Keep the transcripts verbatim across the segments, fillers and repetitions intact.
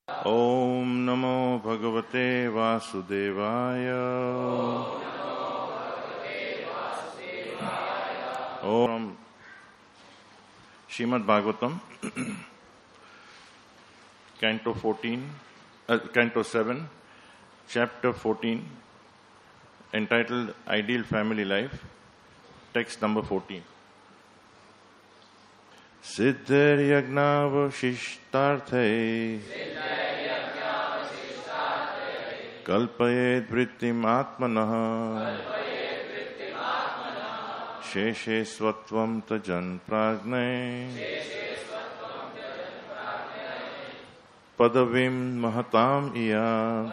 Om Namo Bhagavate Vasudevaya. Om Srimad Bhagavatam, Canto fourteen, uh, Canto seven, Chapter fourteen, entitled Ideal Family Life, text number fourteen. Siddhar Yagnavashishtarthe Kalpayed Vrittim Atmanah Sheshe Svatvam Tajan Pragne Padavim Mahatam Iya.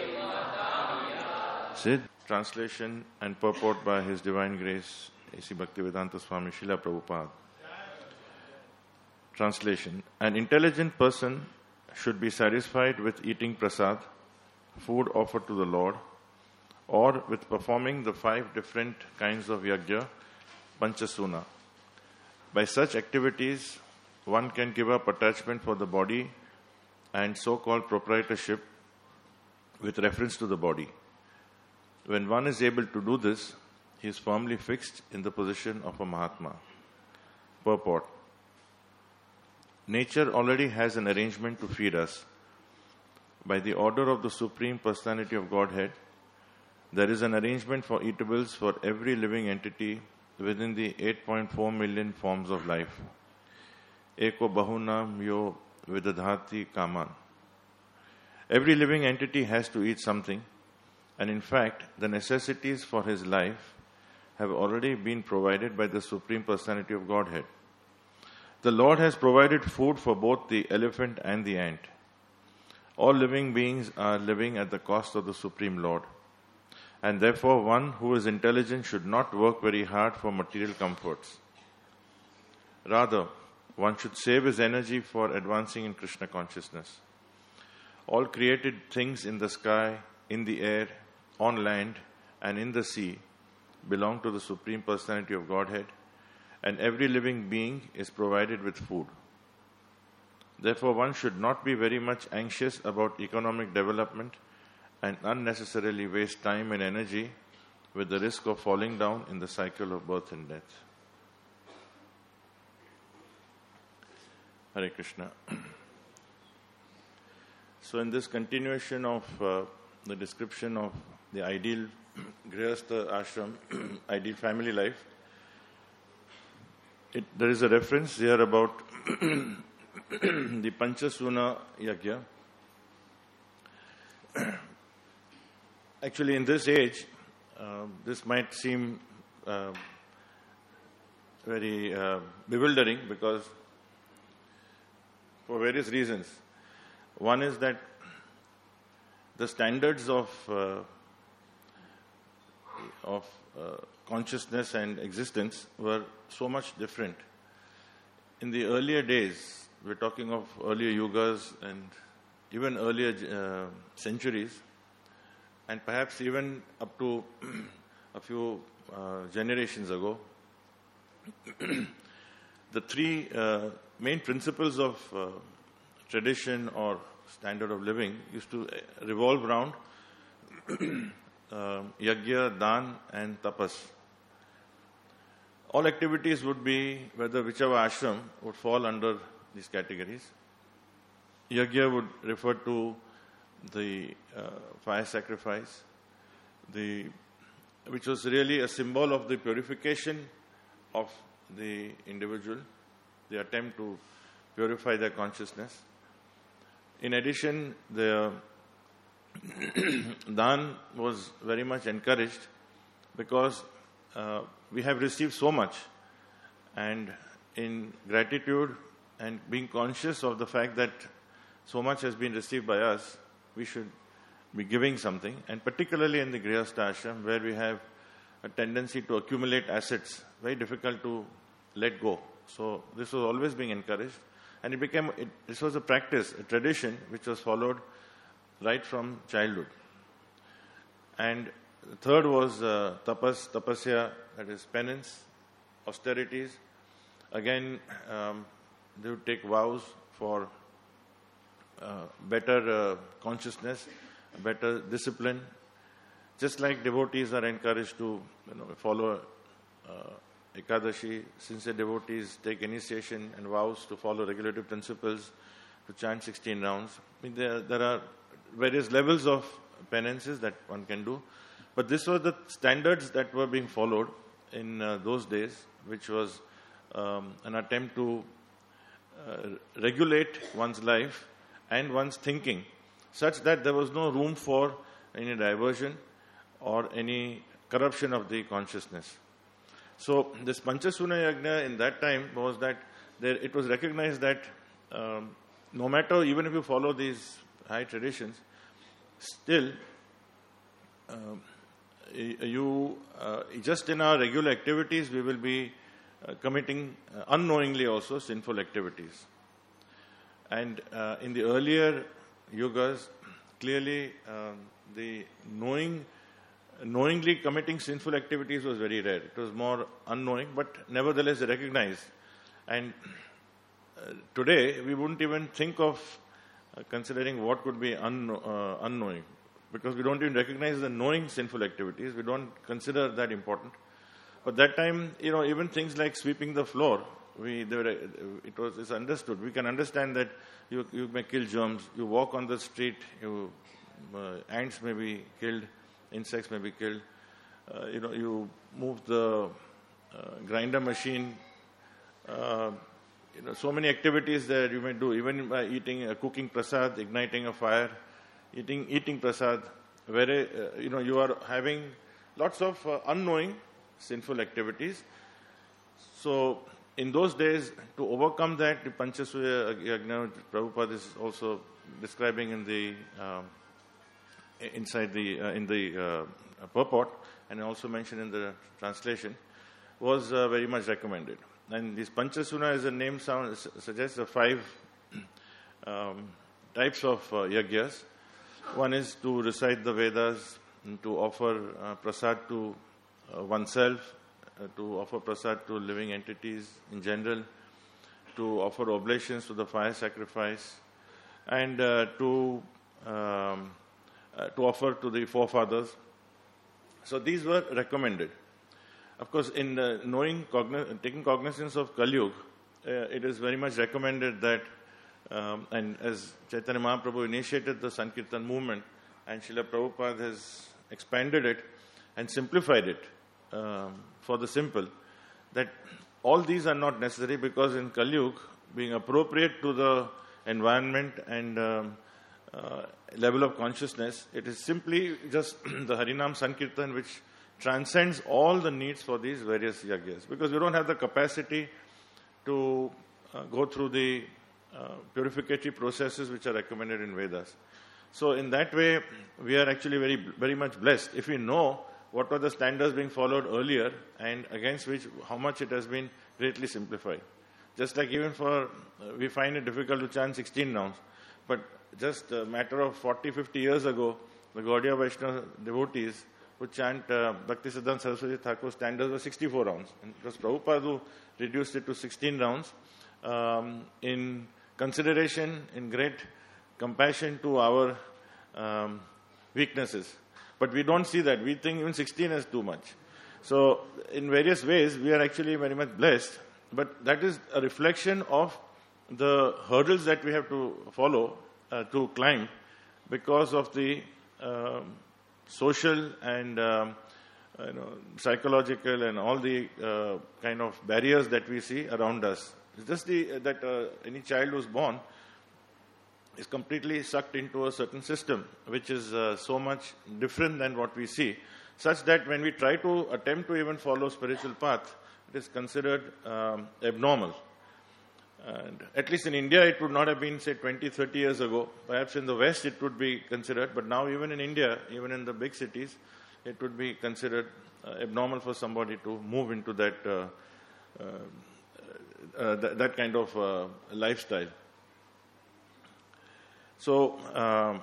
Siddh. Translation and purport by His Divine Grace A C Bhaktivedanta Swami Srila Prabhupada. Translation. An intelligent person should be satisfied with eating prasad, food offered to the Lord, or with performing the five different kinds of yajna, panchasuna. By such activities, one can give up attachment for the body and so-called proprietorship with reference to the body. When one is able to do this, he is firmly fixed in the position of a Mahatma. Purport. Nature already has an arrangement to feed us. By the order of the Supreme Personality of Godhead, there is an arrangement for eatables for every living entity within the eight point four million forms of life. Eko bahunam yo vidadhati kaman. Every living entity has to eat something, and in fact, the necessities for his life have already been provided by the Supreme Personality of Godhead. The Lord has provided food for both the elephant and the ant. All living beings are living at the cost of the Supreme Lord, and therefore one who is intelligent should not work very hard for material comforts. Rather, one should save his energy for advancing in Krishna consciousness. All created things in the sky, in the air, on land, and in the sea belong to the Supreme Personality of Godhead, and every living being is provided with food. Therefore, one should not be very much anxious about economic development and unnecessarily waste time and energy with the risk of falling down in the cycle of birth and death. Hare Krishna. So in this continuation of uh, the description of the ideal Grihastha ashram, ideal family life, it, there is a reference here about the Panchasuna Yajna. Actually, in this age, uh, this might seem uh, very uh, bewildering because for various reasons. One is that the standards of uh, of uh, consciousness and existence were so much different. In the earlier days, we're talking of earlier yugas and even earlier uh, centuries, and perhaps even up to a few uh, generations ago, the three uh, main principles of uh, tradition or standard of living used to revolve around uh, yajna, dan, and tapas. All activities would be, whether whichever ashram would fall under these categories. Yajna would refer to the uh, fire sacrifice, the which was really a symbol of the purification of the individual, the attempt to purify their consciousness. In addition, the dan was very much encouraged because uh, we have received so much, and in gratitude and being conscious of the fact that so much has been received by us, we should be giving something, and particularly in the Grihastha ashram where we have a tendency to accumulate assets, very difficult to let go. So this was always being encouraged, and it became, it, this was a practice, a tradition which was followed right from childhood. And the third was uh, tapas, tapasya, that is penance, austerities. Again, um, they would take vows for uh, better uh, consciousness, better discipline. Just like devotees are encouraged to you know, follow uh, Ekadashi, sincere devotees take initiation and vows to follow regulative principles, to chant sixteen rounds. I mean, there, there are various levels of penances that one can do. But this were the standards that were being followed in uh, those days, which was um, an attempt to uh, regulate one's life and one's thinking, such that there was no room for any diversion or any corruption of the consciousness. So this Panchasuna Yajna in that time was that there, it was recognized that um, no matter, even if you follow these high traditions, still uh, you, uh, just in our regular activities, we will be uh, committing uh, unknowingly also sinful activities. And uh, in the earlier yugas, clearly uh, the knowing knowingly committing sinful activities was very rare. It was more unknowing, but nevertheless recognized. And uh, today, we wouldn't even think of uh, considering what could be un- uh, unknowing, because we don't even recognize the knowing sinful activities. We don't consider that important. But that time, you know, even things like sweeping the floor, we they were, it was it's understood. We can understand that you you may kill germs. You walk on the street, you uh, ants may be killed. Insects may be killed. Uh, you know, you move the uh, grinder machine. Uh, you know, so many activities that you may do, even by eating, uh, cooking prasad, igniting a fire, eating eating prasad. Where uh, you know you are having lots of uh, unknowing sinful activities. So in those days, to overcome that, the Panchasuna Yajna, Prabhupada is also describing in the um, inside the uh, in the uh, purport, and also mentioned in the translation, was uh, very much recommended. And this Panchasuna, as the name sound, suggests, the five um, types of uh, yagyas. One is to recite the Vedas, to offer uh, prasad to uh, oneself, uh, to offer prasad to living entities in general, to offer oblations to the fire sacrifice, and uh, to um, Uh, to offer to the forefathers. So these were recommended. Of course, in uh, knowing, cogn- taking cognizance of Kali Yuga, uh, it is very much recommended that, um, and as Chaitanya Mahaprabhu initiated the Sankirtan movement, and Srila Prabhupada has expanded it and simplified it um, for the simple, that all these are not necessary, because in Kali Yuga, being appropriate to the environment and um, Uh, level of consciousness, it is simply just the Harinam Sankirtan which transcends all the needs for these various yagyas, because we don't have the capacity to uh, go through the uh, purificatory processes which are recommended in Vedas. So in that way, we are actually very very much blessed if we know what were the standards being followed earlier and against which how much it has been greatly simplified. Just like even for, uh, we find it difficult to chant sixteen rounds, but just a matter of forty, fifty years ago, the Gaudiya Vaishnava devotees would chant uh, Bhaktisiddhanta Saraswati Thakur's standards were sixty-four rounds. And it was Prabhupada who reduced it to sixteen rounds um, in consideration, in great compassion to our um, weaknesses. But we don't see that. We think even sixteen is too much. So in various ways, we are actually very much blessed. But that is a reflection of the hurdles that we have to follow, uh, to climb, because of the um, social and um, you know, psychological and all the uh, kind of barriers that we see around us. It's just the, that uh, any child who's born is completely sucked into a certain system, which is uh, so much different than what we see, such that when we try to attempt to even follow spiritual path, it is considered um, abnormal. And at least in India, it would not have been, say, twenty, thirty years ago. Perhaps in the West, it would be considered. But now, even in India, even in the big cities, it would be considered uh, abnormal for somebody to move into that uh, uh, uh, th- that kind of uh, lifestyle. So, um,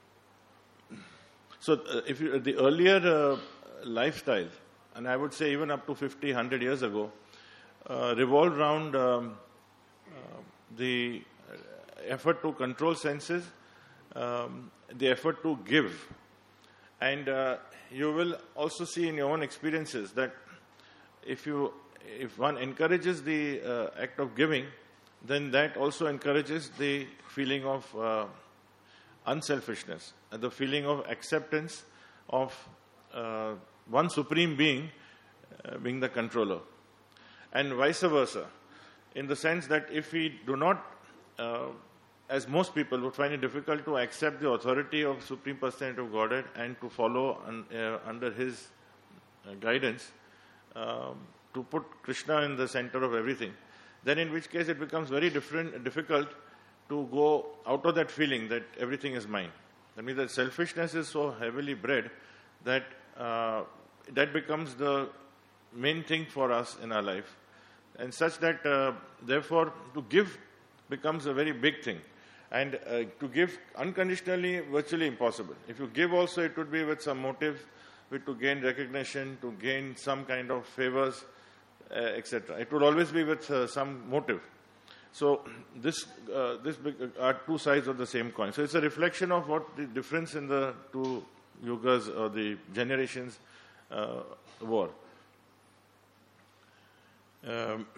so uh, if you, the earlier uh, lifestyle, and I would say even up to fifty, one hundred years ago, uh, revolved around um, uh, the effort to control senses, um, the effort to give. And uh, you will also see in your own experiences that if you, if one encourages the uh, act of giving, then that also encourages the feeling of uh, unselfishness, and the feeling of acceptance of uh, one supreme being uh, being the controller. And vice versa, in the sense that if we do not, uh, as most people would find it difficult to accept the authority of Supreme Personality of Godhead and to follow un, uh, under His uh, guidance, uh, to put Krishna in the center of everything, then in which case it becomes very different, difficult to go out of that feeling that everything is mine. That means that selfishness is so heavily bred that uh, that becomes the main thing for us in our life, and such that uh, therefore to give becomes a very big thing, and uh, to give unconditionally virtually impossible. If you give also, it would be with some motive, with to gain recognition, to gain some kind of favors, uh, et cetera. It would always be with uh, some motive. So this uh, this are two sides of the same coin. So it's a reflection of what the difference in the two yugas or the generations uh, were. Um,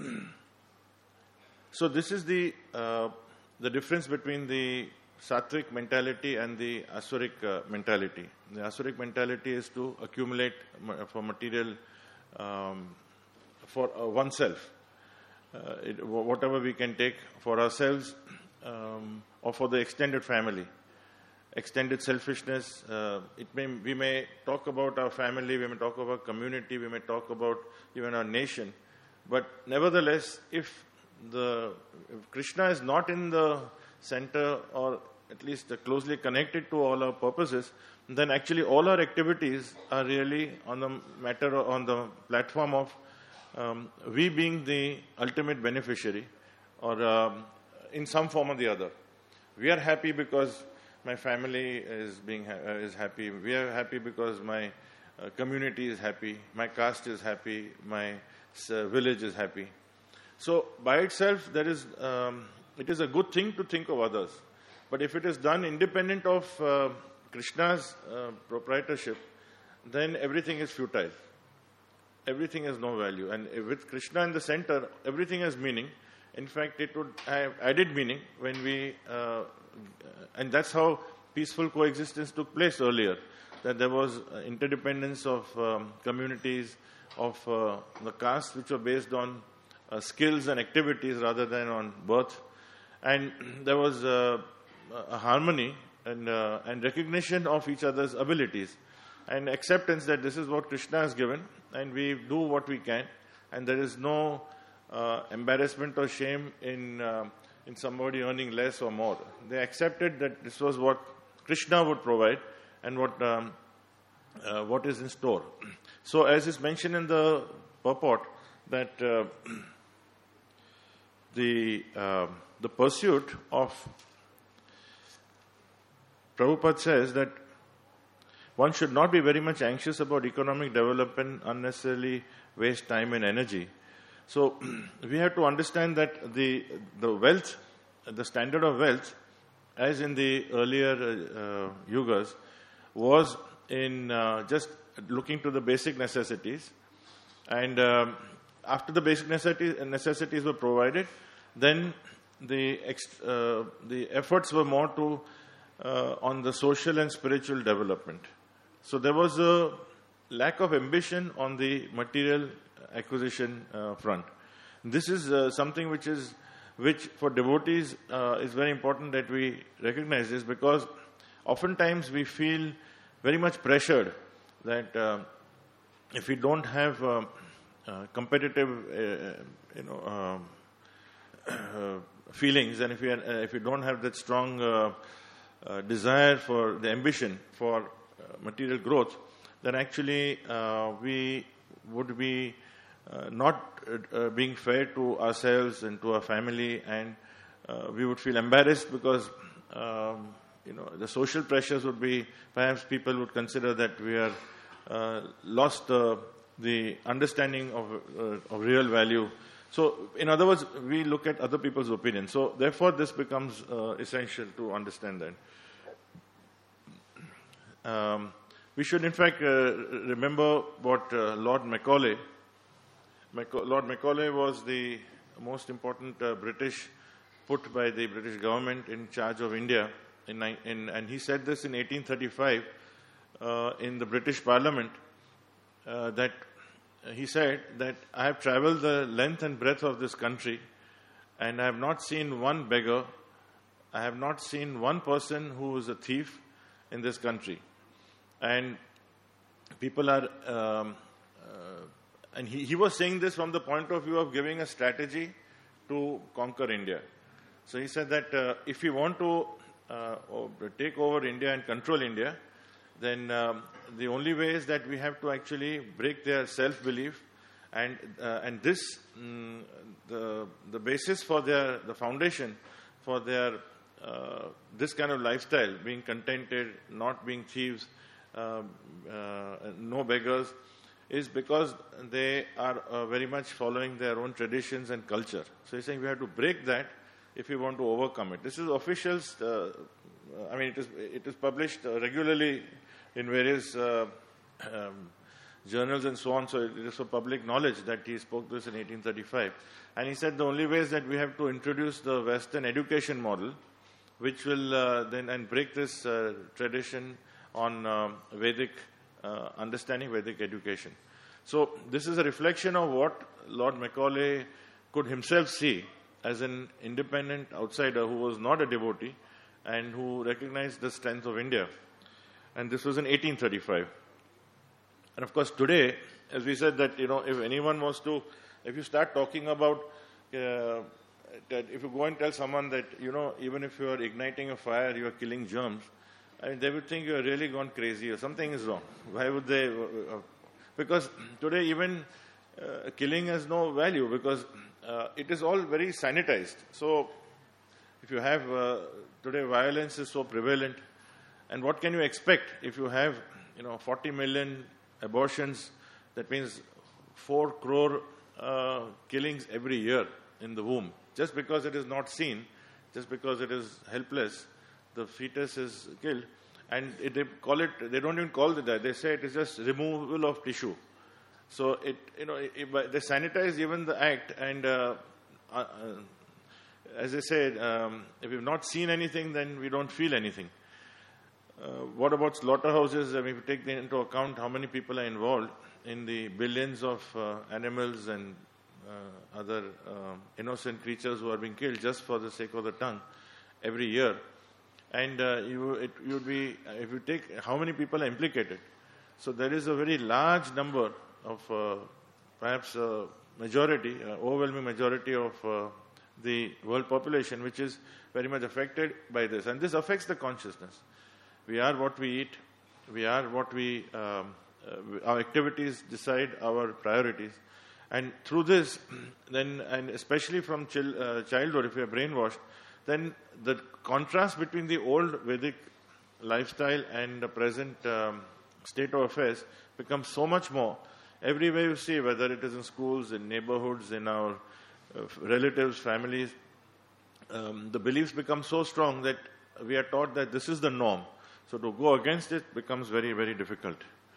so this is the uh, the difference between the sattvic mentality and the asuric uh, mentality. The asuric mentality is to accumulate ma- for material um, for uh, oneself. Uh, it, whatever we can take for ourselves um, or for the extended family. Extended selfishness, uh, it may, we may talk about our family, we may talk about community, we may talk about even our nation, but nevertheless, if the if Krishna is not in the center, or at least closely connected to all our purposes, then actually all our activities are really on the matter, on the platform of Um, we being the ultimate beneficiary, or um, in some form or the other. We are happy because my family is being ha- uh, is happy. We are happy because my uh, community is happy. My caste is happy. My uh, village is happy. So by itself, there is um, it is a good thing to think of others. But if it is done independent of uh, Krishna's uh, proprietorship, then everything is futile. Everything has no value. And with Krishna in the center, everything has meaning. In fact, it would have added meaning when we, uh, and that's how peaceful coexistence took place earlier. That there was interdependence of um, communities, of uh, the castes which were based on uh, skills and activities rather than on birth. And there was uh, a harmony and, uh, and recognition of each other's abilities, and acceptance that this is what Krishna has given, and we do what we can, and there is no uh, embarrassment or shame in uh, in somebody earning less or more. They accepted that this was what Krishna would provide, and what um, uh, what is in store. So, as is mentioned in the purport, that uh, the uh, the pursuit of Prabhupada says that one should not be very much anxious about economic development, unnecessarily waste time and energy. So we have to understand that the the wealth, the standard of wealth, as in the earlier uh, yugas, was in uh, just looking to the basic necessities. And um, after the basic necessities, necessities were provided, then the ex- uh, the efforts were more to uh, on the social and spiritual development. So there was a lack of ambition on the material acquisition uh, front. This is uh, something which is, which for devotees uh, is very important that we recognize this, because oftentimes we feel very much pressured that uh, if we don't have uh, uh, competitive, uh, you know, uh, uh, feelings, and if we are, uh, if we don't have that strong uh, uh, desire for the ambition for material growth, then actually uh, we would be uh, not uh, being fair to ourselves and to our family, and uh, we would feel embarrassed because um, you know the social pressures would be, perhaps people would consider that we are uh, lost uh, the understanding of, uh, of real value So, in other words, we look at other people's opinion. So, therefore, this becomes uh, essential to understand that. Um, we should, in fact, uh, remember what uh, Lord Macaulay, Maca- Lord Macaulay was the most important uh, British put by the British government in charge of India, in, in, and he said this in eighteen thirty-five uh, in the British Parliament, uh, that he said that I have travelled the length and breadth of this country and I have not seen one beggar, I have not seen one person who is a thief in this country. And people are, um, uh, and he, he was saying this from the point of view of giving a strategy to conquer India. So he said that uh, if we want to uh, take over India and control India, then um, the only way is that we have to actually break their self-belief, and uh, and this mm, the the basis for their the foundation for their uh, this kind of lifestyle, being contented, not being thieves, uh, uh, no beggars, is because they are uh, very much following their own traditions and culture. So he's saying we have to break that if we want to overcome it. This is officials. Uh, I mean, it is it is published uh, regularly in various uh, um, journals and so on, so it is for public knowledge that he spoke this in eighteen thirty-five. And he said the only way is that we have to introduce the Western education model, which will uh, then and break this uh, tradition on uh, Vedic uh, understanding, Vedic education. So this is a reflection of what Lord Macaulay could himself see as an independent outsider who was not a devotee and who recognized the strength of India. And this was in eighteen thirty-five. And of course, today, as we said that, you know, if anyone wants to, if you start talking about, uh, that if you go and tell someone that, you know, even if you are igniting a fire, you are killing germs, I mean, they would think you are really gone crazy or something is wrong. Why would they? Uh, because today even uh, killing has no value because uh, it is all very sanitized. So if you have, uh, today violence is so prevalent. And what can you expect if you have, you know, forty million abortions? That means four crore uh, killings every year in the womb. Just because it is not seen, just because it is helpless, the fetus is killed. And it, they call it, they don't even call it that. They say it is just removal of tissue. So it, you know, it, it, they sanitize even the act. And uh, uh, as I said, um, if we've not seen anything, then we don't feel anything. Uh, what about slaughterhouses? I mean, if you take into account how many people are involved in the billions of uh, animals and uh, other uh, innocent creatures who are being killed just for the sake of the tongue every year. And uh, you, it, you would be, if you take how many people are implicated. So there is a very large number of, uh, perhaps a majority, uh, overwhelming majority of uh, the world population, which is very much affected by this. And this affects the consciousness. We are what we eat. We are what we, um, uh, our activities decide our priorities. And through this, then, and especially from chil, uh, childhood, if we are brainwashed, then the contrast between the old Vedic lifestyle and the present um, state of affairs becomes so much more. Everywhere you see, whether it is in schools, in neighborhoods, in our uh, relatives, families, um, the beliefs become so strong that we are taught that this is the norm. So to go against it becomes very, very difficult.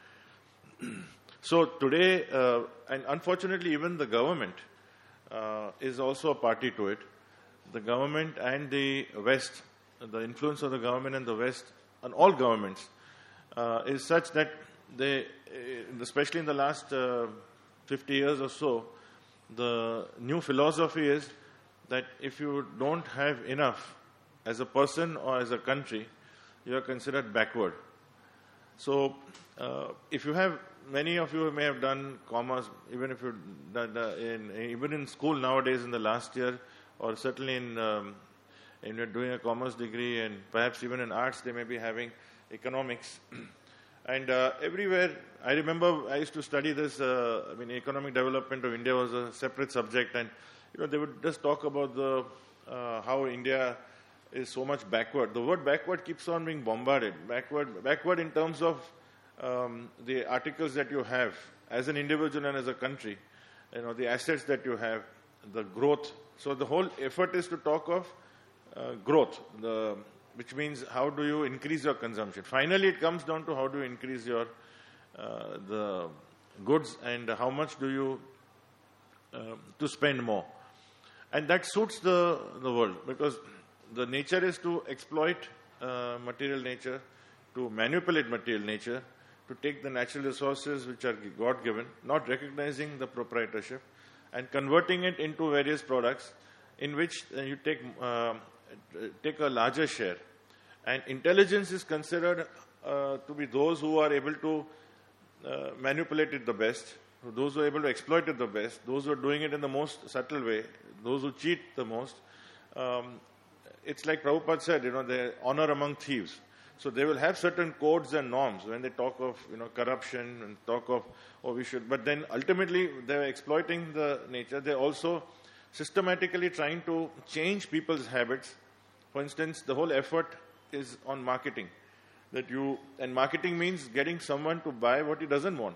So today, uh, and unfortunately even the government uh, is also a party to it. The government and the West, the influence of the government and the West, and all governments, uh, is such that they, especially in the last uh, fifty years or so, the new philosophy is that if you don't have enough as a person or as a country, you are considered backward. So, uh, if you have, many of you may have done commerce, even if you done, uh, in, even in school nowadays in the last year, or certainly in, um, in you're doing a commerce degree, and perhaps even in arts, they may be having economics. And uh, everywhere, I remember I used to study this. Uh, I mean, economic development of India was a separate subject, and you know they would just talk about the uh, how India is so much backward. The word backward keeps on being bombarded. Backward, backward in terms of um, the articles that you have as an individual and as a country. You know, the assets that you have, the growth. So the whole effort is to talk of uh, growth, the, which means how do you increase your consumption. Finally, it comes down to how do you increase your uh, the goods and how much do you uh, to spend more. And that suits the, the world, because the nature is to exploit uh, material nature, to manipulate material nature, to take the natural resources which are God-given, not recognizing the proprietorship, and converting it into various products in which uh, you take uh, take a larger share. And intelligence is considered uh, to be those who are able to uh, manipulate it the best, those who are able to exploit it the best, those who are doing it in the most subtle way, those who cheat the most. Um, it's like Prabhupada said, you know, the honor among thieves. So they will have certain codes and norms when they talk of, you know, corruption and talk of, oh, we should. But then ultimately they're exploiting the nature. They're also systematically trying to change people's habits. For instance, the whole effort is on marketing. That you, and marketing means getting someone to buy what he doesn't want.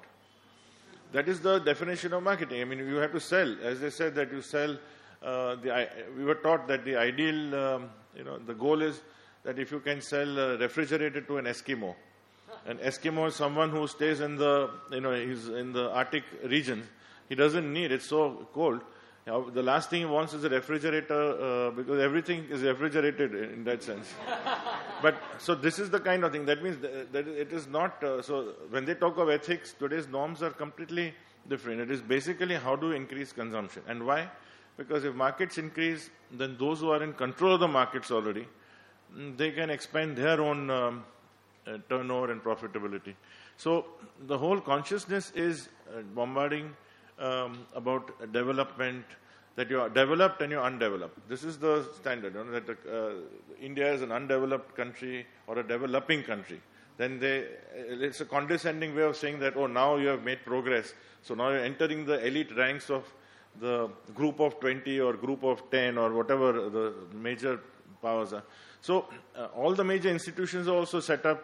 That is the definition of marketing. I mean, you have to sell. As they said that you sell, uh, the, we were taught that the ideal, um, you know, the goal is that if you can sell a refrigerator to an Eskimo. An Eskimo is someone who stays in the, you know, he's in the Arctic region. He doesn't need, it's so cold. Now, the last thing he wants is a refrigerator, uh, because everything is refrigerated in that sense. But, so this is the kind of thing. That means that, that it is not, uh, so when they talk of ethics, today's norms are completely different. It is basically how do you increase consumption. And why? Because if markets increase, then those who are in control of the markets already, they can expand their own um, uh, turnover and profitability. So the whole consciousness is uh, bombarding um, about development, that you are developed and you are undeveloped. This is the standard, you know, that uh, India is an undeveloped country or a developing country. Then they, it's a condescending way of saying that, oh, now you have made progress. So now you're entering the elite ranks of the group of twenty or group of ten or whatever the major powers are. So uh, all the major institutions are also set up.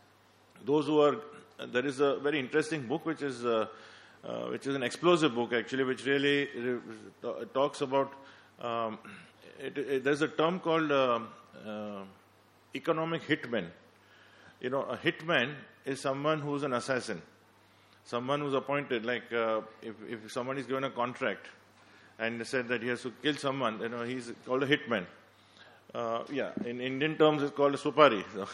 Those who are, uh, there is a very interesting book which is uh, uh, which is an explosive book actually, which really uh, talks about. Um, it, it, there's a term called uh, uh, economic hitman. You know, a hitman is someone who's an assassin, someone who's appointed. Like uh, if if someone is given a contract and said that he has to kill someone, you know, he's called a hitman. Uh, yeah, in Indian terms, it's called a supari. So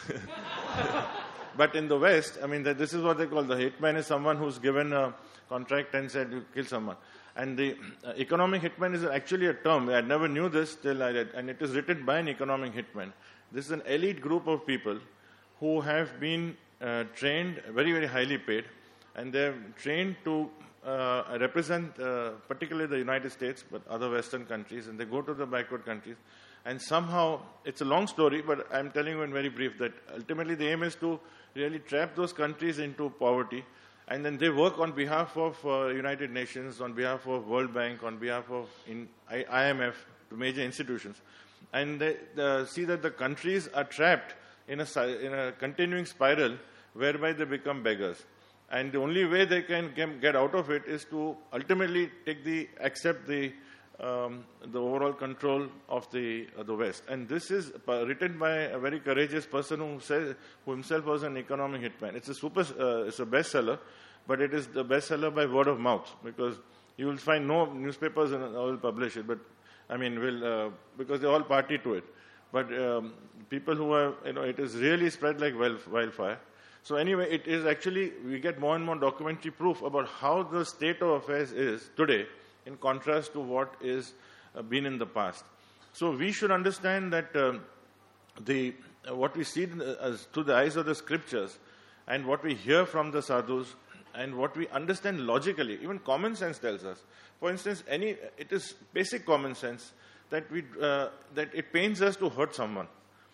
but in the West, I mean, that this is what they call the hitman is someone who's given a contract and said you kill someone. And the uh, economic hitman is actually a term. I never knew this till I read, and it is written by an economic hitman. This is an elite group of people who have been uh, trained, very, very highly paid, and they're trained to uh, represent uh, particularly the United States, but other Western countries, and they go to the backward countries. And somehow, it's a long story, but I'm telling you in very brief that ultimately the aim is to really trap those countries into poverty, and then they work on behalf of uh, United Nations, on behalf of World Bank, on behalf of in I M F, the major institutions, and they uh, see that the countries are trapped in a, in a continuing spiral whereby they become beggars. And the only way they can get out of it is to ultimately take the, accept the Um, the overall control of the uh, the West. And this is uh, written by a very courageous person who says, who himself was an economic hitman. It's a super, uh, it's a bestseller, but it is the bestseller by word of mouth, because you will find no newspapers and will publish it. But I mean, will uh, because they all party to it. But um, people who are, you know, it is really spread like wildfire. So anyway, it is actually, we get more and more documentary proof about how the state of affairs is today, in contrast to what is uh, been in the past. So we should understand that um, the uh, what we see uh, as through the eyes of the scriptures, and what we hear from the sadhus, and what we understand logically, even common sense tells us. For instance, any it is basic common sense that we uh, that it pains us to hurt someone.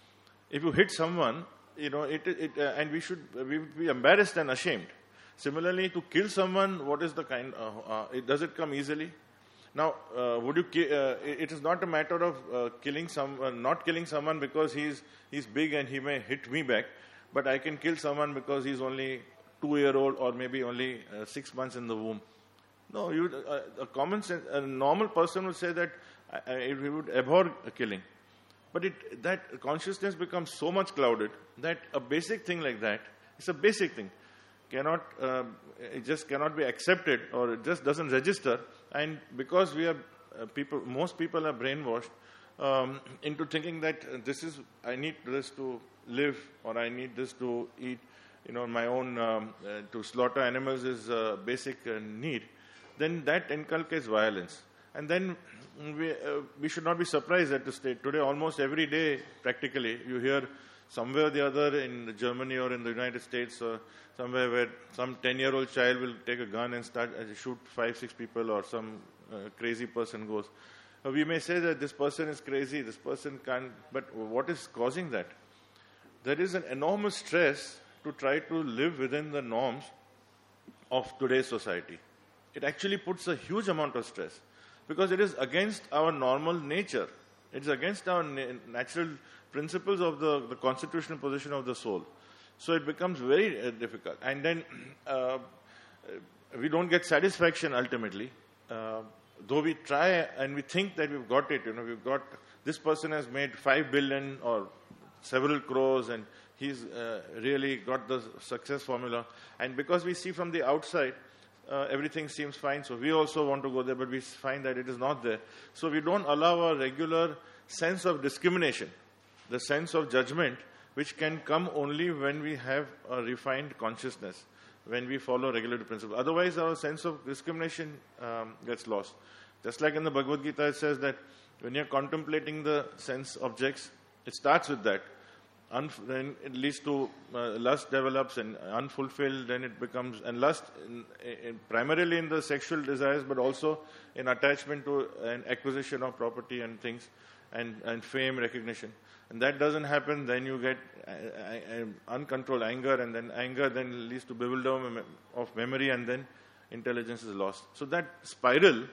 If you hit someone, you know it, it uh, and we should we would be embarrassed and ashamed. Similarly, to kill someone, what is the kind? Uh, uh, it, does it come easily? Now, uh, would you? Ki- uh, it is not a matter of uh, killing some, uh, not killing someone because he's he's big and he may hit me back, but I can kill someone because he's only two year old or maybe only uh, six months in the womb. No, you, uh, a common sense, a normal person would say that uh, he would abhor killing. But it, that consciousness becomes so much clouded that a basic thing like that, it's a basic thing, cannot, uh, it just cannot be accepted, or it just doesn't register. And because we are uh, people, most people are brainwashed um, into thinking that uh, this is, I need this to live, or I need this to eat, you know, my own, um, uh, to slaughter animals is a basic uh, need, then that inculcates violence. And then we, uh, we should not be surprised at the state. Today, almost every day, practically, you hear somewhere or the other in Germany or in the United States or somewhere where some ten-year-old child will take a gun and start uh, shoot five, six people, or some uh, crazy person goes. Uh, we may say that this person is crazy, this person can't, but what is causing that? There is an enormous stress to try to live within the norms of today's society. It actually puts a huge amount of stress, because it is against our normal nature. It's against our na- natural principles of the, the constitutional position of the soul. So it becomes very uh, difficult. And then uh, we don't get satisfaction ultimately. Uh, though we try and we think that we've got it, you know, we've got, this person has made five billion or several crores, and he's uh, really got the success formula. And because we see from the outside, Uh, everything seems fine, so we also want to go there, but we find that it is not there. So we don't allow a regular sense of discrimination, the sense of judgment, which can come only when we have a refined consciousness, when we follow regulative principles. Otherwise, our sense of discrimination um, gets lost. Just like in the Bhagavad Gita, it says that when you're contemplating the sense objects, it starts with that. Unf- then it leads to uh, lust develops, and unfulfilled, then it becomes, and lust in, in, primarily in the sexual desires, but also in attachment to an acquisition of property and things, and, and fame, recognition. And that doesn't happen, then you get uh, uh, uncontrolled anger, and then anger then leads to bewilderment of memory, and then intelligence is lost. So that spiral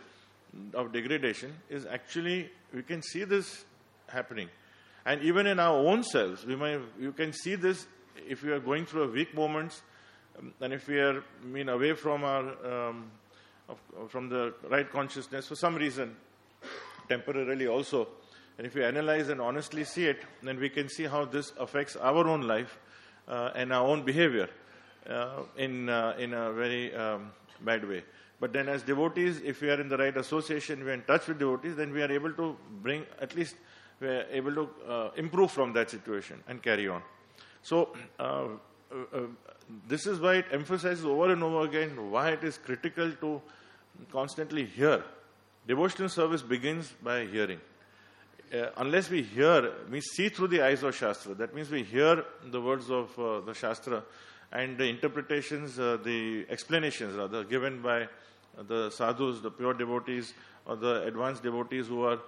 of degradation is actually, we can see this happening. And even in our own selves, we might, you can see this if we are going through a weak moments, um, and if we are I mean, away from our um, of, from the right consciousness for some reason, temporarily also. And if we analyze and honestly see it, then we can see how this affects our own life uh, and our own behavior uh, in uh, in a very um, bad way. But then, as devotees, if we are in the right association, we are in touch with devotees, then we are able to bring at least. We are able to uh, improve from that situation and carry on. So, uh, uh, uh, this is why it emphasizes over and over again why it is critical to constantly hear. Devotional service begins by hearing. Uh, unless we hear, we see through the eyes of Shastra. That means we hear the words of uh, the Shastra and the interpretations, uh, the explanations rather, given by the sadhus, the pure devotees, or the advanced devotees who are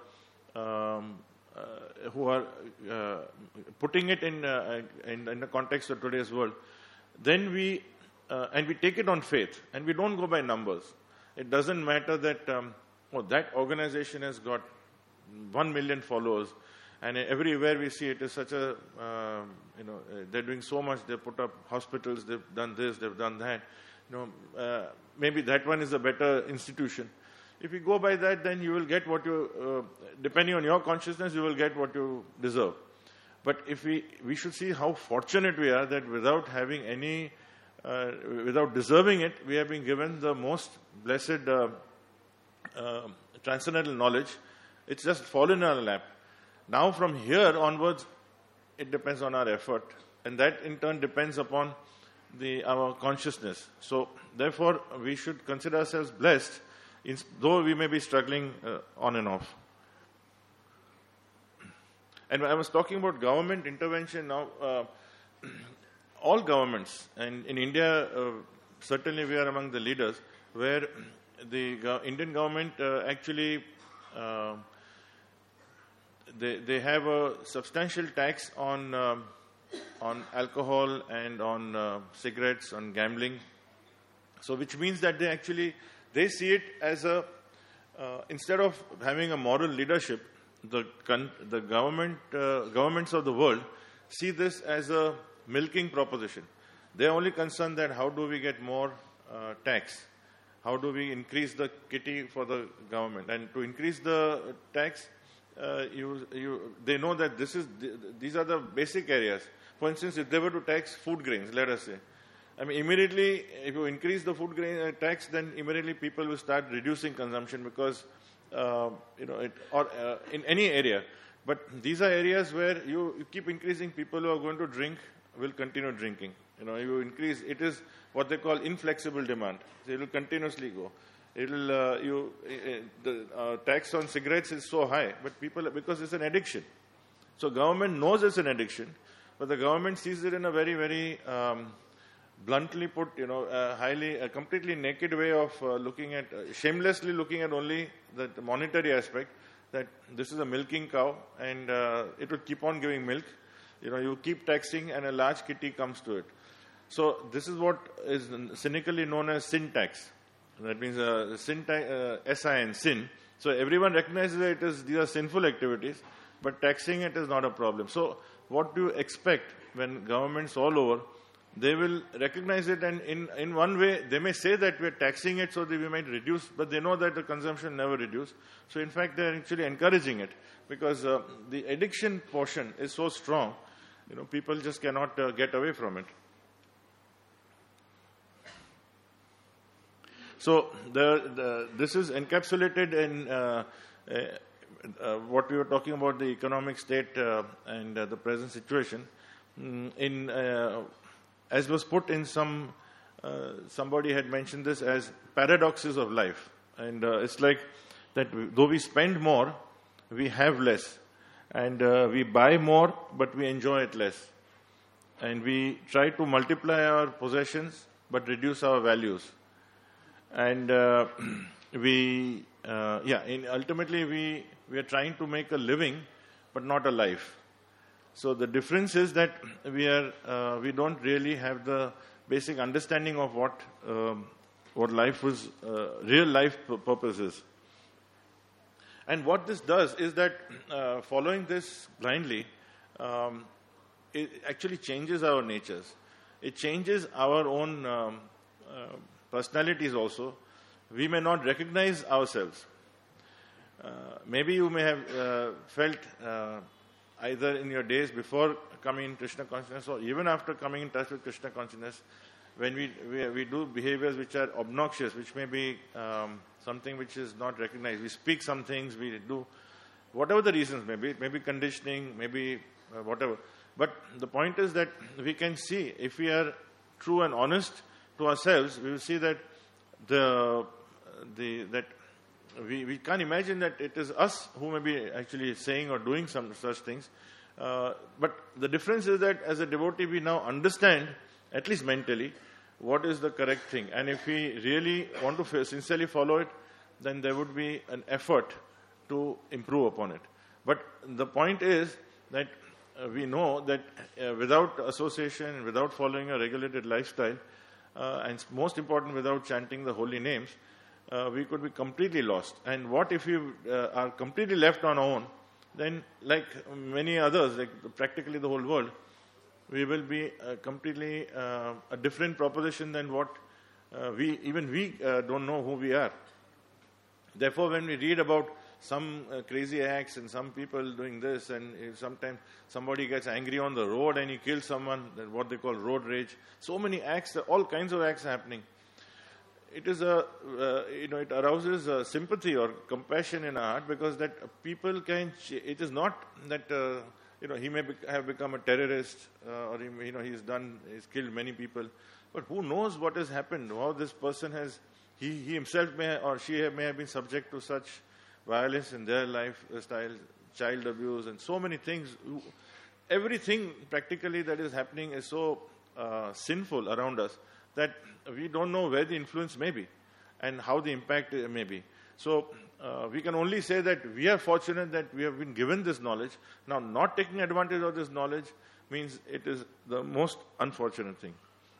um, Uh, who are uh, putting it in, uh, in in the context of today's world, then we uh, and we take it on faith, and we don't go by numbers. It doesn't matter that um, oh, that organization has got one million followers, and everywhere we see it is such a uh, you know they're doing so much. They put up hospitals, they've done this, they've done that. You know, uh, maybe that one is a better institution. If you go by that, then you will get what you, uh, depending on your consciousness, you will get what you deserve. But if we, we should see how fortunate we are that without having any, uh, without deserving it, we have been given the most blessed uh, uh, transcendental knowledge. It's just fallen in our lap. Now from here onwards, it depends on our effort. And that in turn depends upon the our consciousness. So therefore, we should consider ourselves blessed, in, though we may be struggling uh, on and off. And when I was talking about government intervention now, uh, all governments, and in India, uh, certainly we are among the leaders, where the go- Indian government uh, actually, uh, they, they have a substantial tax on, um, on alcohol and on uh, cigarettes, on gambling. So which means that they actually, they see it as a, uh, instead of having a moral leadership, the con- the government uh, governments of the world see this as a milking proposition. They are only concerned that how do we get more uh, tax, how do we increase the kitty for the government? And to increase the tax, uh, you, you, they know that this is, these are the basic areas. For instance, if they were to tax food grains, let us say, I mean, immediately, if you increase the food grain uh, tax, then immediately people will start reducing consumption because, uh, you know, it, or uh, in any area. But these are areas where you, you keep increasing, people who are going to drink will continue drinking. You know, you increase, it is what they call inflexible demand. So it will continuously go. It will, uh, you, uh, the uh, tax on cigarettes is so high, but people, because it's an addiction. So government knows it's an addiction, but the government sees it in a very, very, um, bluntly put, you know, a highly, a completely naked way of uh, looking at, uh, shamelessly looking at only the, the monetary aspect, that this is a milking cow and uh, it will keep on giving milk. You know, you keep taxing and a large kitty comes to it. So this is what is cynically known as sin tax. That means uh, sin ta- uh, S I N, sin. So everyone recognizes that it is, these are sinful activities, but taxing it is not a problem. So what do you expect when governments all over, they will recognize it, and in, in one way, they may say that we are taxing it so that we might reduce, but they know that the consumption never reduce. So in fact, they are actually encouraging it, because uh, the addiction portion is so strong, you know, people just cannot uh, get away from it. So the, the, this is encapsulated in uh, uh, uh, what we were talking about, the economic state uh, and uh, the present situation. Mm, in uh, as was put in some, uh, somebody had mentioned this as paradoxes of life. And uh, it's like that we, though we spend more, we have less. And uh, we buy more, but we enjoy it less. And we try to multiply our possessions, but reduce our values. And uh, we, uh, yeah, in, ultimately we, we are trying to make a living, but not a life. So the difference is that we are uh, we don't really have the basic understanding of what um, what life was, uh, real life purpose is. And what this does is that uh, following this blindly, um, it actually changes our natures. It changes our own um, uh, personalities also. We may not recognize ourselves. Uh, maybe you may have uh, felt uh, either in your days before coming in Krishna consciousness or even after coming in touch with Krishna consciousness, when we, we, we do behaviors which are obnoxious, which may be um, something which is not recognized. We speak some things, we do, whatever the reasons may be, maybe conditioning, maybe uh, whatever. But the point is that we can see, if we are true and honest to ourselves, we will see that the, the that We, we can't imagine that it is us who may be actually saying or doing some such things. Uh, but the difference is that as a devotee, we now understand, at least mentally, what is the correct thing. And if we really want to sincerely follow it, then there would be an effort to improve upon it. But the point is that uh, we know that uh, without association, without following a regulated lifestyle, uh, and most important, without chanting the holy names, Uh, we could be completely lost. And what if we uh, are completely left on our own? Then, like many others, like practically the whole world, we will be uh, completely uh, a different proposition than what uh, we, even we uh, don't know who we are. Therefore, when we read about some uh, crazy acts and some people doing this, and if sometimes somebody gets angry on the road and he kills someone, that's what they call road rage. So many acts, all kinds of acts happening. It is a, uh, you know, it arouses uh, sympathy or compassion in our heart, because that people can, ch- it is not that, uh, you know, he may be, have become a terrorist uh, or, he, you know, he's done, he's killed many people. But who knows what has happened, how this person has, he, he himself may or she may have been subject to such violence in their lifestyle, child abuse and so many things. Everything practically that is happening is so uh, sinful around us that we don't know where the influence may be and how the impact may be. So uh, we can only say that we are fortunate that we have been given this knowledge. Now, not taking advantage of this knowledge means it is the most unfortunate thing.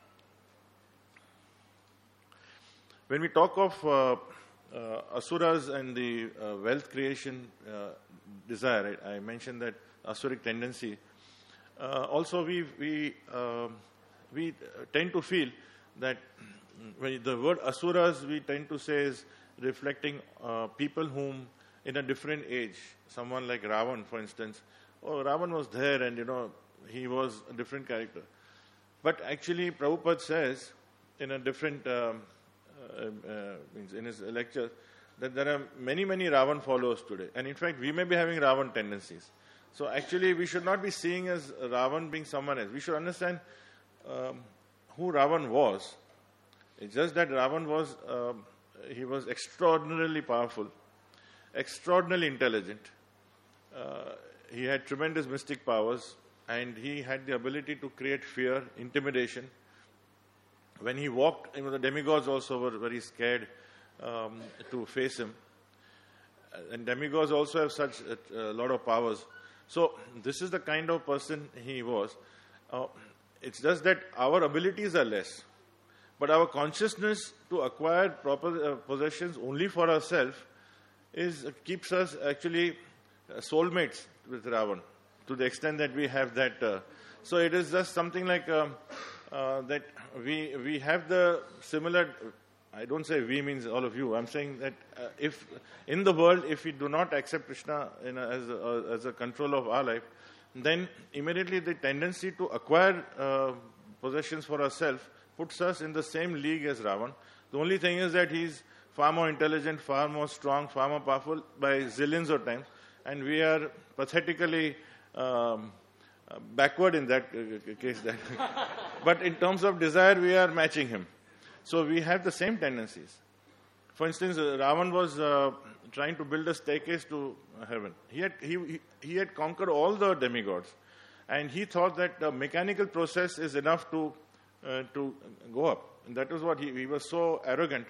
When we talk of uh, uh, asuras and the uh, wealth creation uh, desire, I, I mentioned that asuric tendency. Uh, also, we we uh, we tend to feel that when the word asuras we tend to say is reflecting uh, people whom in a different age, someone like Ravan, for instance. Oh, Ravan was there and, you know, he was a different character. But actually, Prabhupada says in a different, um, uh, uh, means in his lecture, that there are many, many Ravan followers today. And in fact, we may be having Ravan tendencies. So actually, we should not be seeing as Ravan being someone else. We should understand um, who Ravan was. It's just that Ravan was, um, he was extraordinarily powerful, extraordinarily intelligent. Uh, he had tremendous mystic powers, and he had the ability to create fear, intimidation. When he walked, you know, the demigods also were very scared um, to face him. And demigods also have such a, a lot of powers. So this is the kind of person he was. Uh, it's just that our abilities are less. But our consciousness to acquire proper uh, possessions only for ourselves is uh, keeps us actually uh, soulmates with Ravan, to the extent that we have that. Uh, so it is just something like um, uh, that we we have the similar. I don't say we means all of you. I'm saying that uh, if in the world, if we do not accept Krishna in a, as a, as a control of our life, then immediately the tendency to acquire uh, possessions for ourselves puts us in the same league as Ravan. The only thing is that he's far more intelligent, far more strong, far more powerful by zillions of times, and we are pathetically um, uh, backward in that uh, case. That but in terms of desire, we are matching him. So we have the same tendencies. For instance, uh, Ravan was uh, trying to build a staircase to heaven. He had, he, he, he had conquered all the demigods, and he thought that the mechanical process is enough to uh, to go up. And that was what he, he was so arrogant